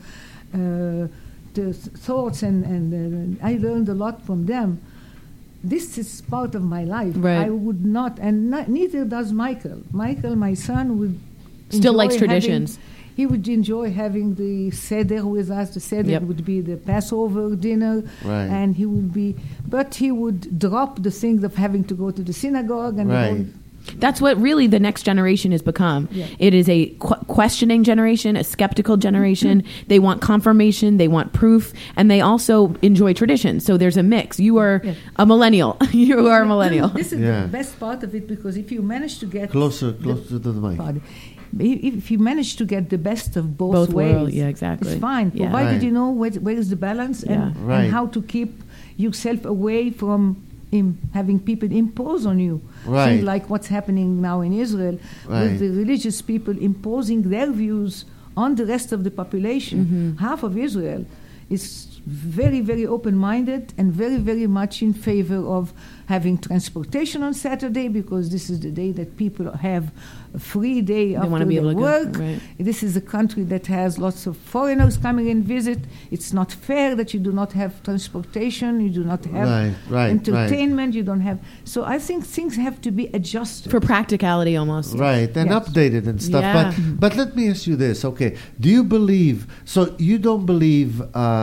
S5: thoughts, and I learned a lot from them. This is part of my life.
S4: Right.
S5: I would not, and neither does Michael. Michael, my son, would
S4: still likes traditions.
S5: He would enjoy having the Seder with us. The Seder would be the Passover dinner, and he would drop the things of having to go to the synagogue and
S4: That's what really the next generation has become.
S5: Yeah.
S4: It is a questioning generation, a skeptical generation. They want confirmation, they want proof, and they also enjoy tradition. So there's a mix. You are a millennial. You are a millennial.
S5: This is the best part of it, because if you manage to get
S3: closer to the mic.
S5: If you manage to get the best of both ways,
S4: worlds, exactly.
S5: It's fine, provided you know where is the balance and how to keep yourself away from having people impose on you. Things like what's happening now in Israel, with the religious people imposing their views on the rest of the population. Half of Israel is very, very open-minded and very, very much in favor of having transportation on Saturday, because this is the day that people have a free day after their work.
S4: Right.
S5: This is a country that has lots of foreigners coming and visit. It's not fair that you do not have transportation, you do not have entertainment, you don't have... So I think things have to be adjusted.
S4: For practicality almost.
S3: Right, and updated and stuff.
S4: Yeah.
S3: But let me ask you this, okay. Do you believe... So you don't believe...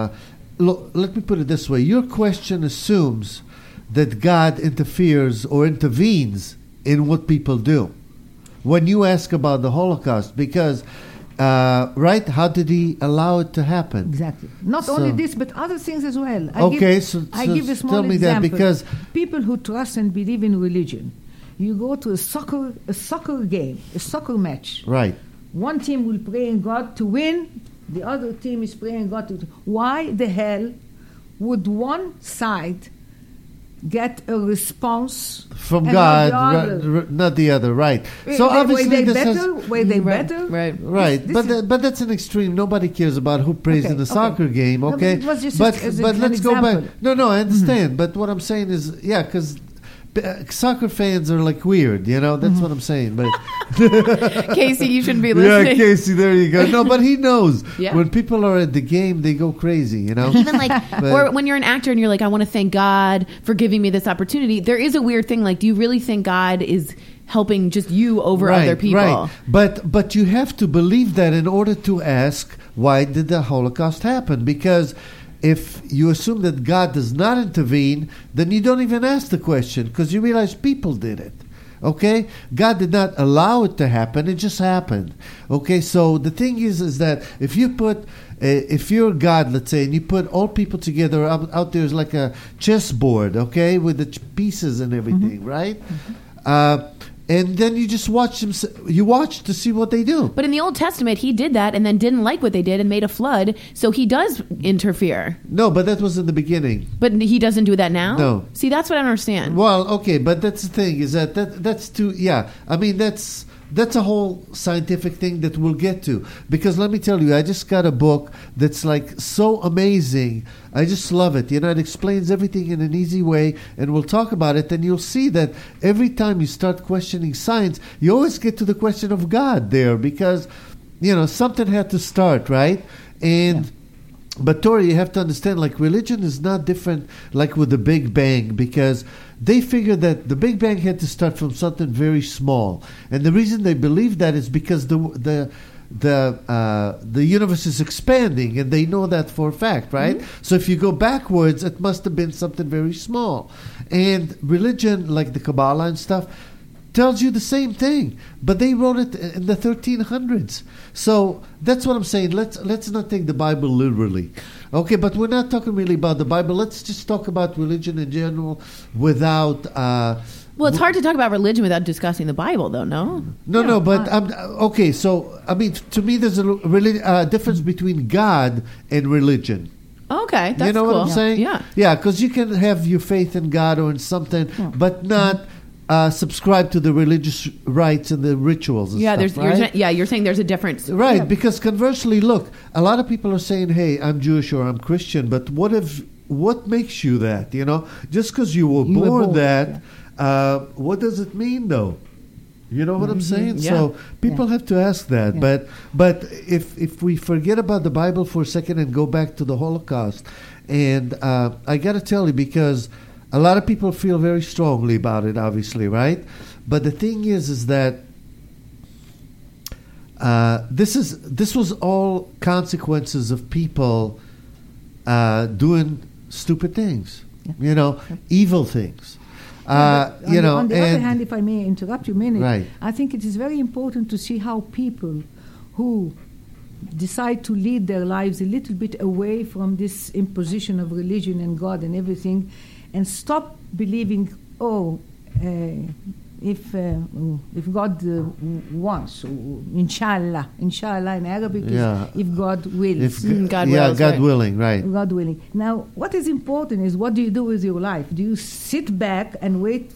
S3: let me put it this way. Your question assumes that God interferes or intervenes in what people do when you ask about the Holocaust, because right, how did he allow it to happen?
S5: Exactly. Not only this, but other things as well. I give a small
S3: tell me
S5: example.
S3: that, because
S5: people who trust and believe in religion, you go to a soccer game, a soccer match.
S3: Right.
S5: One team will pray in God to win, the other team is praying God to... Why the hell would one side get a response
S3: from God, not the other, right? So obviously
S5: were they better?
S3: Right. But that's an extreme. Nobody cares about who prays in the soccer game, okay?
S5: No, but
S3: let's go back. No, I understand. But what I'm saying is, because soccer fans are like weird, that's what I'm saying. But
S4: Casey, you shouldn't be listening.
S3: Yeah, Casey, there you go. No, but he knows. When people are at the game, they go crazy,
S4: Even or when you're an actor and you're like, I want to thank God for giving me this opportunity. There is a weird thing, like, do you really think God is helping just you over other people?
S3: Right. But you have to believe that in order to ask, why did the Holocaust happen? Because if you assume that God does not intervene, then you don't even ask the question, because you realize people did it. Okay? God did not allow it to happen. It just happened. Okay? So the thing is that if you're God, let's say, and you put all people together out there is like a chessboard, okay, with the pieces and everything, right? And then you just watch them. You watch to see what they do.
S4: But in the Old Testament, he did that and then didn't like what they did and made a flood. So he does interfere.
S3: No, but that was in the beginning.
S4: But he doesn't do that now?
S3: No.
S4: See, that's what I don't understand.
S3: Well, okay, but that's the thing, is that's too... Yeah, I mean, that's a whole scientific thing that we'll get to. Because let me tell you, I just got a book that's like so amazing. I just love it. It explains everything in an easy way, and we'll talk about it. And you'll see that every time you start questioning science, you always get to the question of God there, because, something had to start, right? And... But Tori, you have to understand, like, religion is not different, like with the Big Bang, because they figure that the Big Bang had to start from something very small, and the reason they believe that is because the universe is expanding, and they know that for a fact, right? Mm-hmm. So if you go backwards, it must have been something very small, and religion, like the Kabbalah and stuff, tells you the same thing, but they wrote it in the 1300s. So that's what I'm saying. Let's not take the Bible literally, okay? But we're not talking really about the Bible. Let's just talk about religion in general without.
S4: Well, it's hard to talk about religion without discussing the Bible, though. No.
S3: No. But okay. So I mean, to me, there's a difference between God and religion.
S4: Okay, that's
S3: you know
S4: cool.
S3: what I'm saying?
S4: Yeah,
S3: because you can have your faith in God or in something, but not. Subscribe to the religious rites and the rituals and stuff, right?
S4: You're saying there's a difference.
S3: Right, because conversely, look, a lot of people are saying, hey, I'm Jewish or I'm Christian, but what makes you that, Just because you were born that, what does it mean, though? You know what I'm saying?
S4: Yeah.
S3: So people have to ask that. Yeah. But if we forget about the Bible for a second and go back to the Holocaust, and I got to tell you, because... a lot of people feel very strongly about it, obviously, right? But the thing is that this was all consequences of people doing stupid things, evil things.
S5: On the other hand, if I may interrupt you a minute,
S3: right.
S5: I think it is very important to see how people who decide to lead their lives a little bit away from this imposition of religion and God and everything, and stop believing, if God wants, inshallah in Arabic is if God wills.
S4: God wills,
S3: God willing, right.
S5: God willing. Now, what is important is, what do you do with your life? Do you sit back and wait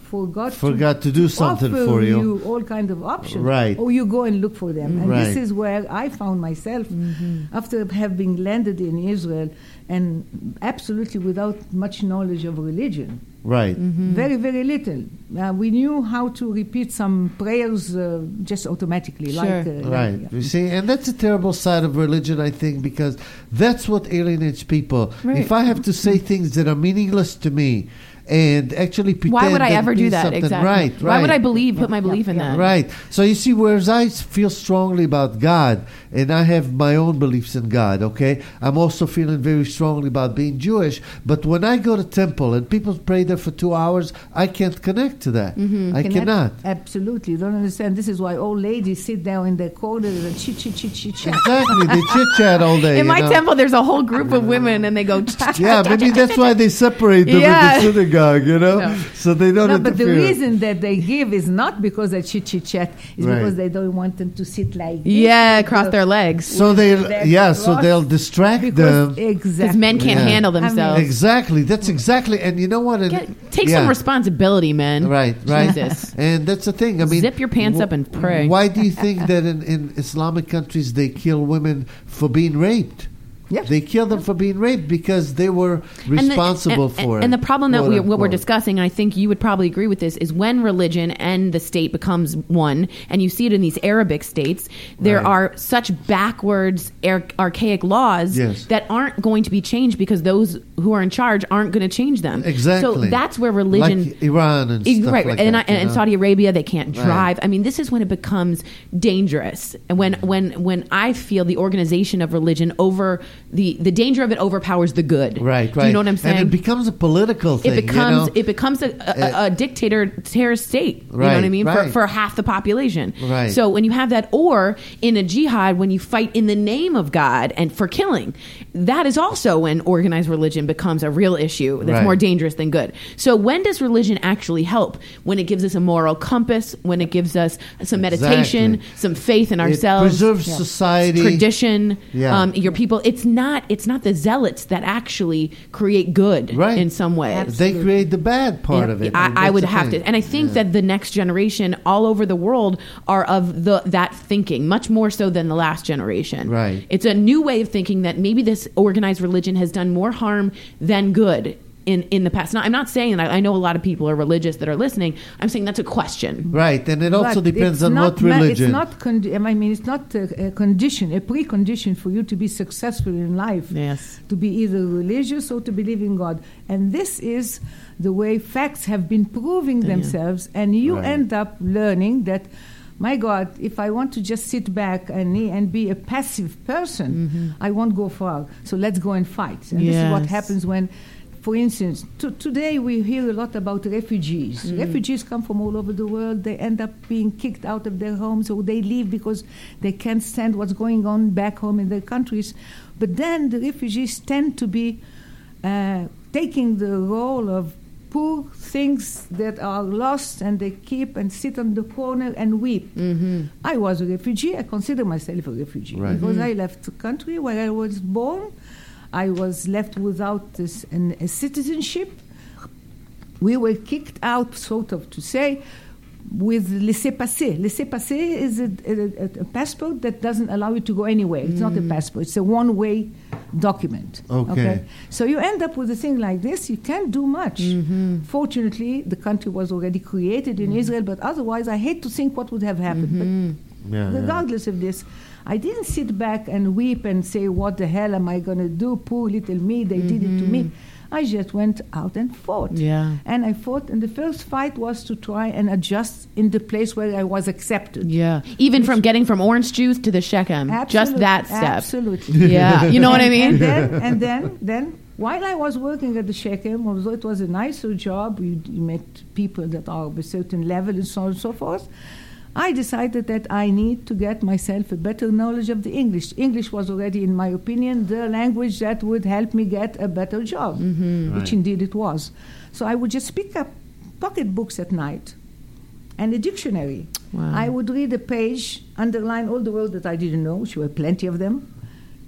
S5: for God
S3: to do something
S5: offer
S3: for you.
S5: all kind of options.
S3: Right.
S5: Or you go and look for them. And
S3: Right.
S5: this is where I found myself after having landed in Israel and absolutely without much knowledge of religion.
S3: Right.
S5: Very, very little. We knew how to repeat some prayers just automatically.
S4: Sure.
S3: Right. You see, and that's a terrible side of religion, I think, because that's what alienates people.
S4: Right.
S3: If I have to say things that are meaningless to me and actually pretend
S4: Why would I
S3: that
S4: ever
S3: it
S4: do
S3: means
S4: that?
S3: something.
S4: Exactly.
S3: Right.
S4: Why would I put my belief in that?
S3: Right. So you see, whereas I feel strongly about God, and I have my own beliefs in God, okay? I'm also feeling very strongly about being Jewish, but when I go to temple and people pray there for 2 hours, I can't connect to that. I cannot.
S5: Absolutely. You don't understand. This is why old ladies sit down in their corners and chit.
S3: Exactly. They chit-chat all day.
S4: In my
S3: you know?
S4: temple, there's a whole group of women, and they go.
S3: Yeah, maybe that's why they separate them
S4: Yeah.
S3: in the synagogue, you know?
S4: No.
S3: So they don't
S5: No, but the
S3: interfere.
S5: reason that they give is not because they chit, is
S3: Right.
S5: because they don't want them to sit like this.
S4: Yeah, cross their legs.
S3: So they'll distract
S5: Because
S3: them.
S4: Because
S5: exactly.
S4: men can't
S3: Yeah.
S4: handle themselves.
S3: Exactly. That's exactly. And you know what?
S4: Take some responsibility, men.
S3: Right.
S4: Jesus.
S3: And that's the thing. I mean,
S4: Zip your pants up and pray.
S3: Why do you think that in Islamic countries they kill women for being raped?
S5: Yeah.
S3: They kill them for being raped because they were responsible for it.
S4: And the problem that
S3: quote,
S4: what we're
S3: unquote.
S4: discussing, and I think you would probably agree with this, is when religion and the state becomes one, and you see it in these Arabic states, there
S3: Right.
S4: are such backwards, archaic laws
S3: Yes.
S4: that aren't going to be changed because those who are in charge aren't going to change them.
S3: Exactly.
S4: So that's where religion...
S3: like Iran and stuff
S4: right,
S3: like
S4: and,
S3: that.
S4: and
S3: you know?
S4: Saudi Arabia, they can't
S3: Right.
S4: drive. I mean, this is when it becomes dangerous. And when I feel the organization of religion over the danger of it overpowers the good.
S3: Right.
S4: Do you know what I'm saying?
S3: And it becomes a political thing.
S4: It becomes a dictator terrorist state. You know what I
S3: Right,
S4: mean?
S3: right.
S4: For half the population.
S3: Right.
S4: So when you have that, or in a jihad, when you fight in the name of God and for killing, that is also when organized religion becomes a real issue that's
S3: Right.
S4: more dangerous than good. So when does religion actually help? When it gives us a moral compass, when it gives us some meditation,
S3: Exactly.
S4: some faith in
S3: It
S4: ourselves.
S3: preserves society.
S4: Tradition,
S3: Yeah.
S4: your people. It's not the zealots that actually create good
S3: Right.
S4: in some way.
S3: They create the bad part of it. and
S4: I
S3: that's
S4: would
S3: the
S4: have
S3: thing.
S4: to, and I think that the next generation all over the world are of that thinking, much more so than the last generation.
S3: Right.
S4: It's a new way of thinking that maybe this organized religion has done more harm than good in the past. Now, I'm not saying that I know a lot of people are religious that are listening. I'm saying that's a question.
S3: Right, and it also
S5: But
S3: depends
S5: it's
S3: on
S5: not
S3: what religion.
S5: It's not. It's not a condition, a precondition for you to be successful in life.
S4: Yes.
S5: To be either religious or to believe in God, and this is the way facts have been proving themselves, and you
S3: Right.
S5: end up learning that. My God, if I want to just sit back and be a passive person, I won't go far. So let's go and fight. And this is what
S4: Yes.
S5: happens when, for instance, today we hear a lot about refugees. Refugees come from all over the world. They end up being kicked out of their homes, or they leave because they can't stand what's going on back home in their countries. But then the refugees tend to be taking the role of poor things that are lost, and they keep and sit on the corner and weep. I was a refugee. I consider myself a refugee
S3: Right.
S5: because I left the country where I was born. I was left without a citizenship. We were kicked out, sort of to say, with laissez-passer. Laissez-passer is a passport that doesn't allow you to go anywhere. It's not a passport. It's a one-way document.
S3: Okay.
S5: So you end up with a thing like this. You can't do much. Fortunately, the country was already created in Israel, but otherwise, I hate to think what would have happened. But regardless of this, I didn't sit back and weep and say, what the hell am I going to do? Poor little me, they did it to me. I just went out and fought.
S4: Yeah.
S5: And I fought, and the first fight was to try and adjust in the place where I was accepted.
S4: Yeah. Even from getting from orange juice to the Shechem. Just that step.
S5: Absolutely.
S4: Yeah. You know what I mean?
S5: And then, while I was working at the Shechem, although it was a nicer job, you met people that are of a certain level and so on and so forth, I decided that I need to get myself a better knowledge of the English. English was already, in my opinion, the language that would help me get a better job, which indeed it was. So I would just pick up pocket books at night and a dictionary.
S4: Wow.
S5: I would read a page, underline all the words that I didn't know, which were plenty of them,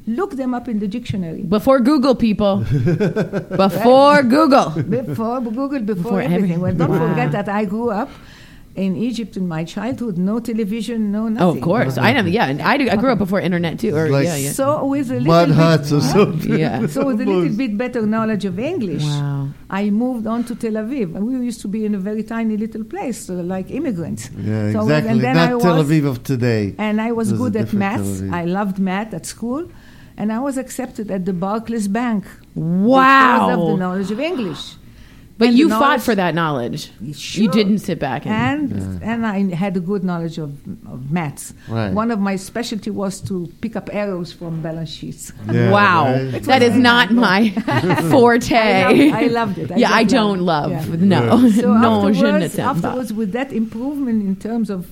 S5: Look them up in the dictionary.
S4: Before Google, people. Before Google.
S5: Before Google, before
S4: Before
S5: everything.
S4: everything.
S5: Well, don't
S4: Wow.
S5: forget that I grew up in Egypt in my childhood. No television, no nothing.
S4: Oh, of course. I know. Yeah, and I grew up before internet too. Or
S3: Like
S4: yeah.
S5: So with a little
S3: Mud
S5: bit,
S3: huts or something.
S4: Yeah.
S5: so with a little bit better knowledge of English,
S4: Wow.
S5: I moved on to Tel Aviv. And we used to be in a very tiny little place, like immigrants.
S3: Yeah,
S5: So,
S3: exactly.
S5: and then
S3: Not
S5: I
S3: Tel
S5: was-
S3: Aviv of today.
S5: And I was
S3: It was a
S5: good at
S3: different Tel
S5: maths.
S3: Aviv.
S5: I loved math at school. And I was accepted at the Barclays Bank.
S4: Wow.
S5: Because of the knowledge of English.
S4: But
S5: And
S4: you
S5: the
S4: fought
S5: knowledge-
S4: for that knowledge.
S5: Sure.
S4: You didn't sit back
S5: And I had a good knowledge of maths.
S3: Right.
S5: One of my specialty was to pick up errors from balance sheets.
S3: Yeah,
S4: wow.
S3: right.
S4: That is not my forte.
S5: I loved it.
S4: yeah, I
S5: just
S4: don't love.
S5: Yeah.
S4: No.
S5: So
S4: no, je ne t'aime pas.
S5: afterwards, with that improvement in terms of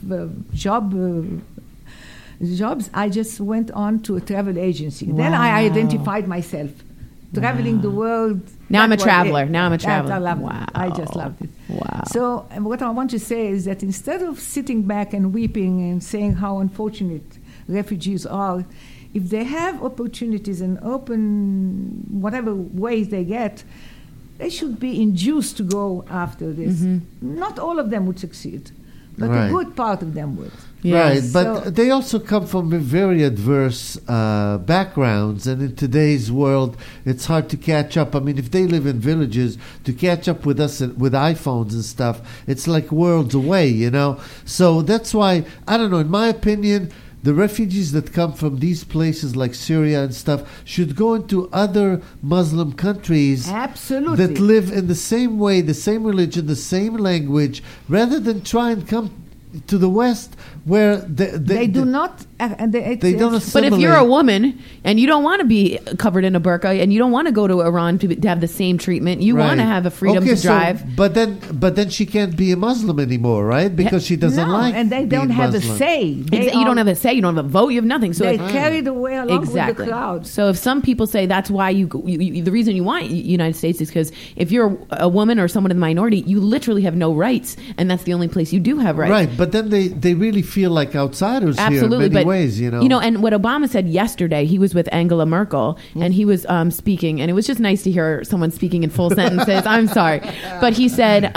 S5: jobs, I just went on to a travel agency. Then I
S4: Wow.
S5: identified myself, traveling the world.
S4: Now I'm a
S5: That was
S4: traveler.
S5: it.
S4: Now I'm a
S5: That
S4: traveler.
S5: I loved
S4: Wow.
S5: it. I just loved it.
S4: Wow.
S5: So what I want to say is that instead of sitting back and weeping and saying how unfortunate refugees are, if they have opportunities and open whatever ways they get, they should be induced to go after this.
S4: Mm-hmm.
S5: Not all of them would succeed, but
S3: Right.
S5: a good part of them would.
S3: Right,
S4: Yes.
S3: but
S5: So-
S3: they also come from very adverse backgrounds, and in today's world, it's hard to catch up. I mean, if they live in villages, to catch up with us with iPhones and stuff, it's like worlds away, you know? So that's why, I don't know, in my opinion, the refugees that come from these places like Syria and stuff should go into other Muslim countries
S5: Absolutely.
S3: that live in the same way, the same religion, the same language, rather than try and come to the West where
S5: they do not.
S3: they don't
S4: But if you're a
S3: assimilate.
S4: woman and you don't want to be covered in a burqa and you don't want to go to Iran to have the same treatment, you want to have a freedom
S3: Okay,
S4: to drive.
S3: but then she can't be a Muslim anymore, right? Because she doesn't
S5: no,
S3: like
S5: and they
S3: being
S5: don't have
S3: Muslim.
S5: a say.
S4: You don't have a say. You don't have a vote. You have nothing. So
S5: They
S4: if-
S5: carried away along
S4: exactly.
S5: with the crowd.
S4: So if some people say that's why the reason you want United States is because if you're a woman or someone in the minority, you literally have no rights, and that's the only place you do have rights.
S3: Right, but then they really feel like outsiders
S4: Absolutely,
S3: here in many
S4: but
S3: ways, you know.
S4: and what Obama said yesterday, he was with Angela Merkel, and he was speaking, and it was just nice to hear someone speaking in full sentences. I'm sorry, but he said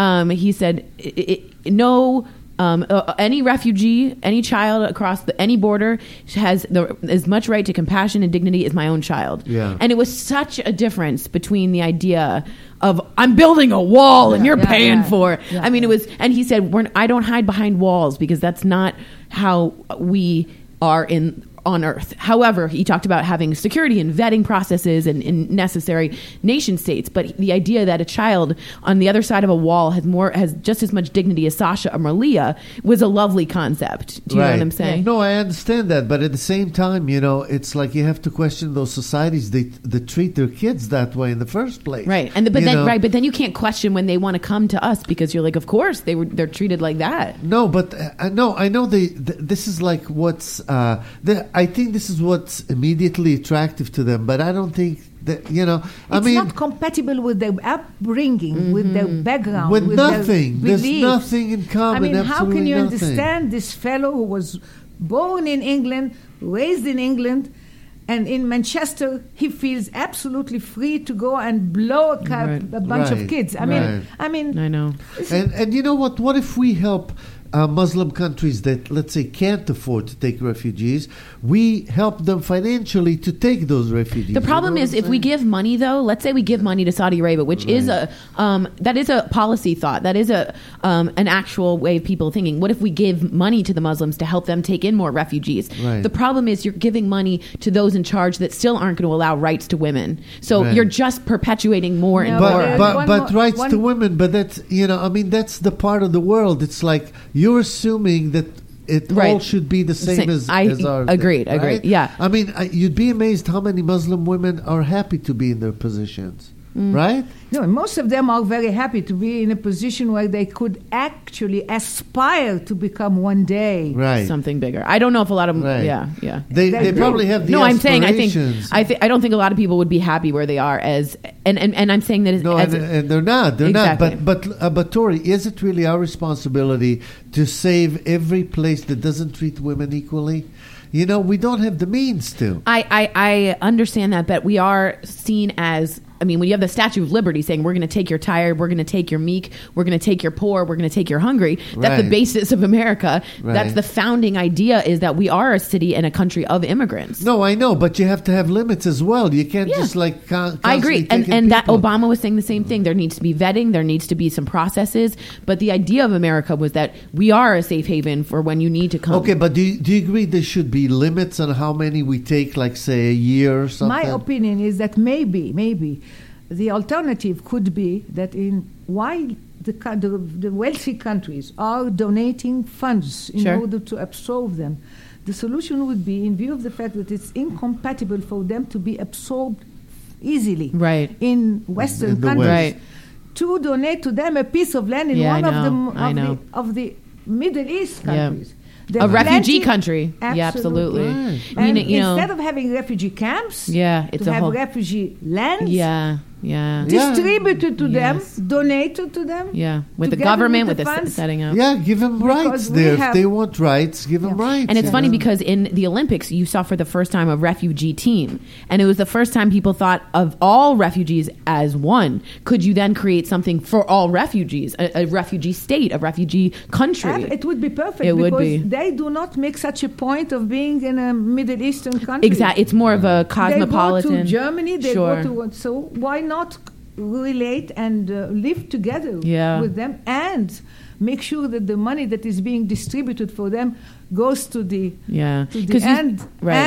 S4: no. Any refugee, any child across any border has as much right to compassion and dignity as my own child.
S3: Yeah.
S4: And it was such a difference between the idea of I'm building a wall and you're paying for it.
S5: Yeah.
S4: I mean, it was, and he said, I don't hide behind walls because that's not how we are on Earth. However, he talked about having security and vetting processes and necessary nation states. But the idea that a child on the other side of a wall has just as much dignity as Sasha or Malia was a lovely concept. Do you know what I'm saying?
S3: No, I understand that, but at the same time, it's like you have to question those societies that treat their kids that way in the first place.
S4: Right, but then you can't question when they want to come to us because you're like, of course they're treated like that.
S3: No, but I know this is like what's I think this is what's immediately attractive to them, but I don't think that
S5: It's not compatible with their upbringing, with their background,
S3: with
S5: with
S3: nothing.
S5: Their
S3: There's
S5: beliefs.
S3: nothing in common.
S5: I mean, how
S3: absolutely
S5: can you
S3: nothing.
S5: understand this fellow who was born in England, raised in England, and in Manchester he feels absolutely free to go and blow a bunch of kids? I mean,
S4: I know.
S3: And you know what? What if we help Muslim countries that, let's say, can't afford to take refugees? We help them financially to take those refugees.
S4: The problem is if we give money, though, let's say we give money to Saudi Arabia, which is that is a policy thought. That is an actual way of people thinking. What if we give money to the Muslims to help them take in more refugees?
S3: Right.
S4: The problem is you're giving money to those in charge that still aren't going to allow rights to women. So
S3: Right.
S4: you're just perpetuating more and
S5: No,
S4: more.
S3: But rights to women, but that's that's the part of the world. It's like you're assuming that it all should be the same as ours.
S4: Agreed,
S3: right?
S4: yeah.
S3: I mean, you'd be amazed how many Muslim women are happy to be in their positions, right?
S5: No, most of them are very happy to be in a position where they could actually aspire to become one day.
S3: Right.
S4: Something bigger. I don't know if a lot of them.
S3: Right.
S4: Yeah.
S3: They probably have the
S4: No, I'm saying
S3: aspirations.
S4: I don't think a lot of people would be happy where they are as and I'm saying that
S3: No, and they're not. They're
S4: Exactly.
S3: not. But Tori, is it really our responsibility to save every place that doesn't treat women equally? we don't have the means to.
S4: I understand that, but we are seen as, when you have the Statue of Liberty saying we're going to take your tired, we're going to take your meek, we're going to take your poor, we're going to take your hungry. That's the basis of America.
S3: Right.
S4: That's the founding idea, is that we are a city and a country of immigrants.
S3: No, I know, but you have to have limits as well. You can't just
S4: I agree. And that Obama was saying the same thing. There needs to be vetting. There needs to be some processes. But the idea of America was that we are a safe haven for when you need to come.
S3: Okay, but do you agree there should be limits on how many we take, like, say, a year or something?
S5: My opinion is that maybe the alternative could be that while the wealthy countries are donating funds in order to absorb them, the solution would be, in view of the fact that it's incompatible for them to be absorbed easily in Western countries, to donate to them a piece of land in one of the Middle East countries.
S4: A refugee country. Absolutely.
S3: Right.
S5: And instead of having refugee camps,
S4: it's
S5: to have refugee lands,
S4: Yeah.
S5: Distributed to them, donated to them.
S4: Yeah, with the government, with the setting up.
S3: Yeah, give them rights there. If they want rights, give them rights.
S4: And it's funny because in the Olympics, you saw for the first time a refugee team. And it was the first time people thought of all refugees as one. Could you then create something for all refugees, a refugee state, a refugee country?
S5: It would be perfect.
S4: It would be.
S5: They do not make such a point of being in a Middle Eastern country.
S4: Exactly. It's more of a cosmopolitan.
S5: They go to Germany. They go to... So why not relate and live together with them and make sure that the money that is being distributed for them goes to the end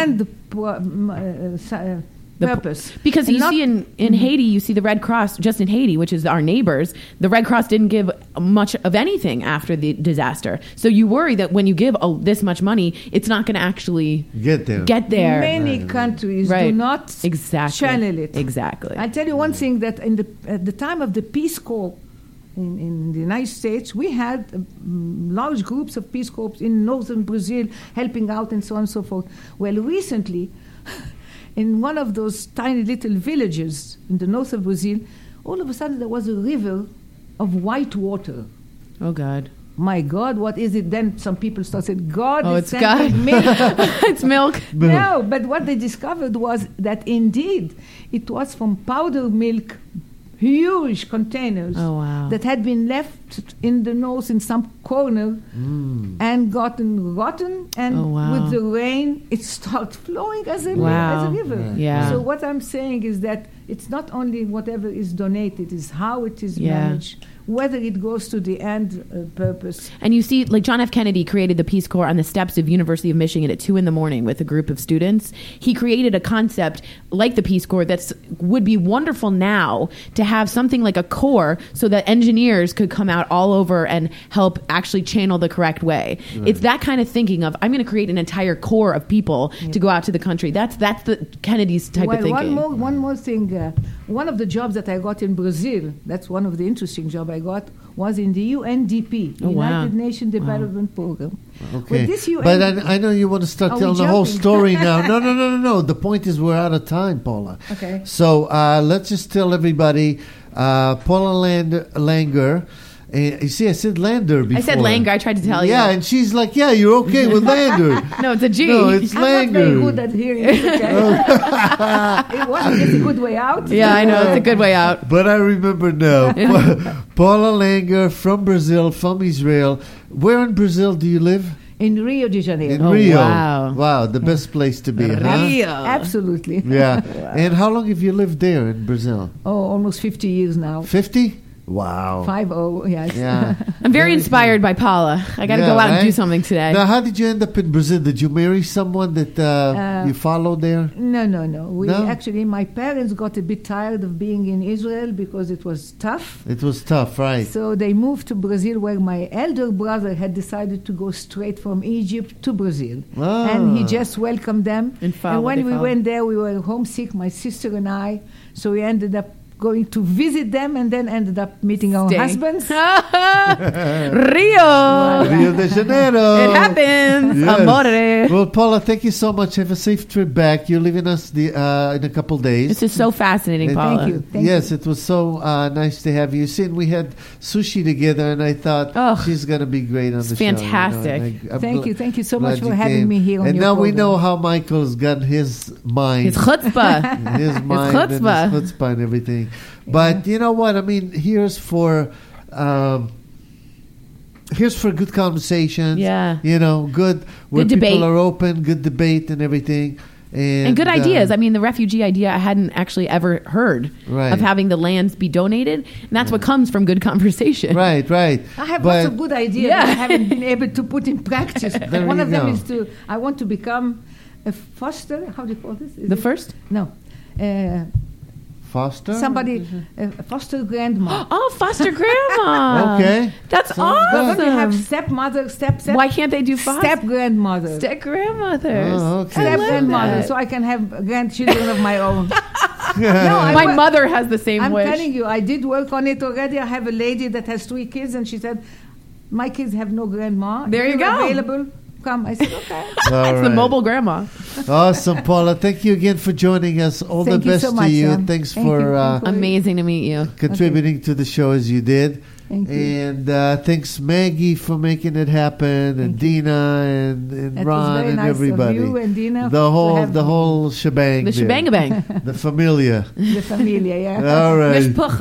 S5: purpose.
S4: Because you see in Haiti, you see the Red Cross, just in Haiti, which is our neighbors, the Red Cross didn't give much of anything after the disaster. So you worry that when you give this much money, it's not going to actually get there.
S5: Many countries do not channel it.
S4: Exactly.
S5: I'll tell you one thing, that at the time of the Peace Corps in the United States, we had large groups of Peace Corps in northern Brazil helping out and so on and so forth. Well, recently... in one of those tiny little villages in the north of Brazil, all of a sudden there was a river of white water.
S4: Oh, God.
S5: My God, what is it? Then some people started,
S4: it's God.
S5: Milk.
S4: It's milk.
S5: No, but what they discovered was that indeed it was from powdered milk, huge containers that had been left in the north in some corner and gotten rotten, and with the rain it started flowing as a river.
S4: Yeah.
S5: So what I'm saying is that it's not only whatever is donated, it's how it is managed, whether it goes to the end purpose.
S4: And you see, like John F. Kennedy created the Peace Corps on the steps of University of Michigan at 2 a.m. with a group of students. He created a concept like the Peace Corps that would be wonderful now to have something like a corps so that engineers could come out all over and help actually channel the correct way. Right. It's that kind of thinking of, I'm going to create an entire corps of people to go out to the country. That's the Kennedy's type of thinking.
S5: One more thing. One of the jobs that I got in Brazil, that's one of the interesting jobs I got, was in the UNDP, United Nations Development Program.
S3: Okay. But I know you want to start telling the whole story now. No. The point is we're out of time, Paula.
S5: Okay.
S3: So let's just tell everybody, Paula Langer. You see, I said Lander before.
S4: I said Langer. I tried to tell you.
S3: Yeah, and she's like, yeah, you're okay with Lander.
S4: No, it's a G.
S3: No, it's Langer.
S5: I'm not very good at hearing it, okay? It's a good way out.
S4: Yeah, I know. It's a good way out.
S3: But I remember now. Paula Langer from Brazil, from Israel. Where in Brazil do you live?
S5: In Rio de Janeiro.
S3: In Rio.
S4: Wow.
S3: Wow, the best place to be, huh?
S4: Rio.
S5: Absolutely.
S3: Yeah. And how long have you lived there in Brazil?
S5: Oh, almost 50 years now.
S3: 50? Wow.
S5: 50, yes.
S3: Yeah.
S4: I'm very inspired by Paula. I got to go out and do something today.
S3: Now, how did you end up in Brazil? Did you marry someone that you followed there?
S5: No. Actually, my parents got a bit tired of being in Israel because it was tough.
S3: It was tough, right.
S5: So they moved to Brazil, where my elder brother had decided to go straight from Egypt to Brazil.
S3: Ah.
S5: And he just welcomed them.
S4: And
S5: when we went there, we were homesick, my sister and I. So we ended up going to visit them, and then ended up meeting our husbands.
S4: Rio
S3: de Janeiro.
S4: It happens.
S3: Yes.
S4: Amore.
S3: Well, Paula, thank you so much. Have a safe trip back. You're leaving us in a couple days.
S4: This is so fascinating, Paula.
S5: Thank you.
S3: Yes, it was so nice to have you. See, we had sushi together, and I thought she's going to be great on the
S4: fantastic.
S3: show. You know,
S5: Thank you so much for having me here on
S3: and
S5: your
S3: now we
S5: program.
S3: know how Michael's got his mind.
S4: His chutzpah.
S3: His mind and his chutzpah and everything. But you know what? I mean, here's for good conversation.
S4: Yeah.
S3: You know, good where
S4: Good debate.
S3: people are open, good debate and everything.
S4: And good ideas. I mean, the refugee idea I hadn't actually ever heard of having the lands be donated. And that's what comes from good conversation.
S3: Right.
S5: I have lots of good ideas that I haven't been able to put in practice. One of them is I want to become a foster. How do you call this?
S4: The first?
S5: No.
S3: Foster?
S5: Somebody, foster grandma.
S4: Oh, foster grandma.
S3: Okay.
S4: That's awesome.
S5: But we have stepmother, step.
S4: Why can't they do foster?
S5: Step grandmother.
S4: Step grandmothers.
S3: Oh, okay.
S5: Step grandmother, so I can have grandchildren of my own. My
S4: mother has the same wish.
S5: I'm telling you, I did work on it already. I have a lady that has 3 kids, and she said, my kids have no grandma.
S4: There you go.
S5: Available. Come. I said, okay.
S4: That's the mobile grandma.
S3: Awesome, Paula. Thank you again for joining us. All the best to you. And thanks for
S4: amazing to meet you.
S3: Contributing to the show as you did.
S5: Thank you.
S3: And thanks, Maggie, for making it happen, and Dina, and Ron, and
S5: nice
S3: everybody.
S5: Of you and Dina
S3: the whole shebang.
S4: The shebang-a-bang.
S3: The familia.
S5: The familia, yeah.
S3: All right.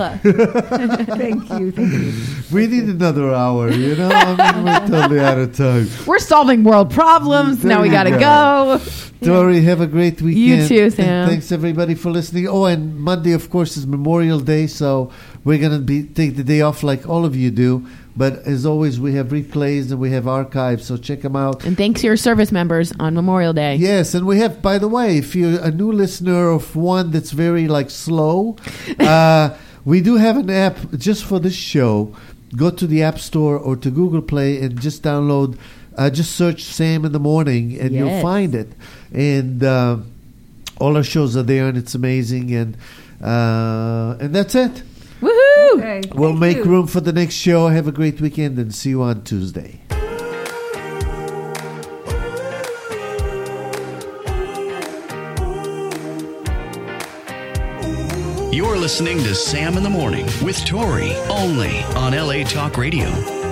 S5: Thank you.
S3: We need another hour, you know? I mean, we're totally out of time.
S4: We're solving world problems.
S3: There
S4: now we got to go.
S3: Tori, have a great weekend.
S4: You too, Sam.
S3: And thanks, everybody, for listening. Oh, and Monday, of course, is Memorial Day, so we're going to take the day off like all of you do. But as always, we have replays and we have archives, so check them out.
S4: And thanks to your service members on Memorial Day.
S3: Yes, and we have, by the way, if you're a new listener of one that's very, slow, we do have an app just for this show. Go to the App Store or to Google Play and just download, just search Sam in the Morning, and you'll find it. And all our shows are there, and it's amazing. And that's it.
S4: Woohoo!
S5: Okay,
S3: we'll make room for the next show. Have a great weekend, and see you on Tuesday.
S2: You're listening to Sam in the Morning with Tori, only on LA Talk Radio.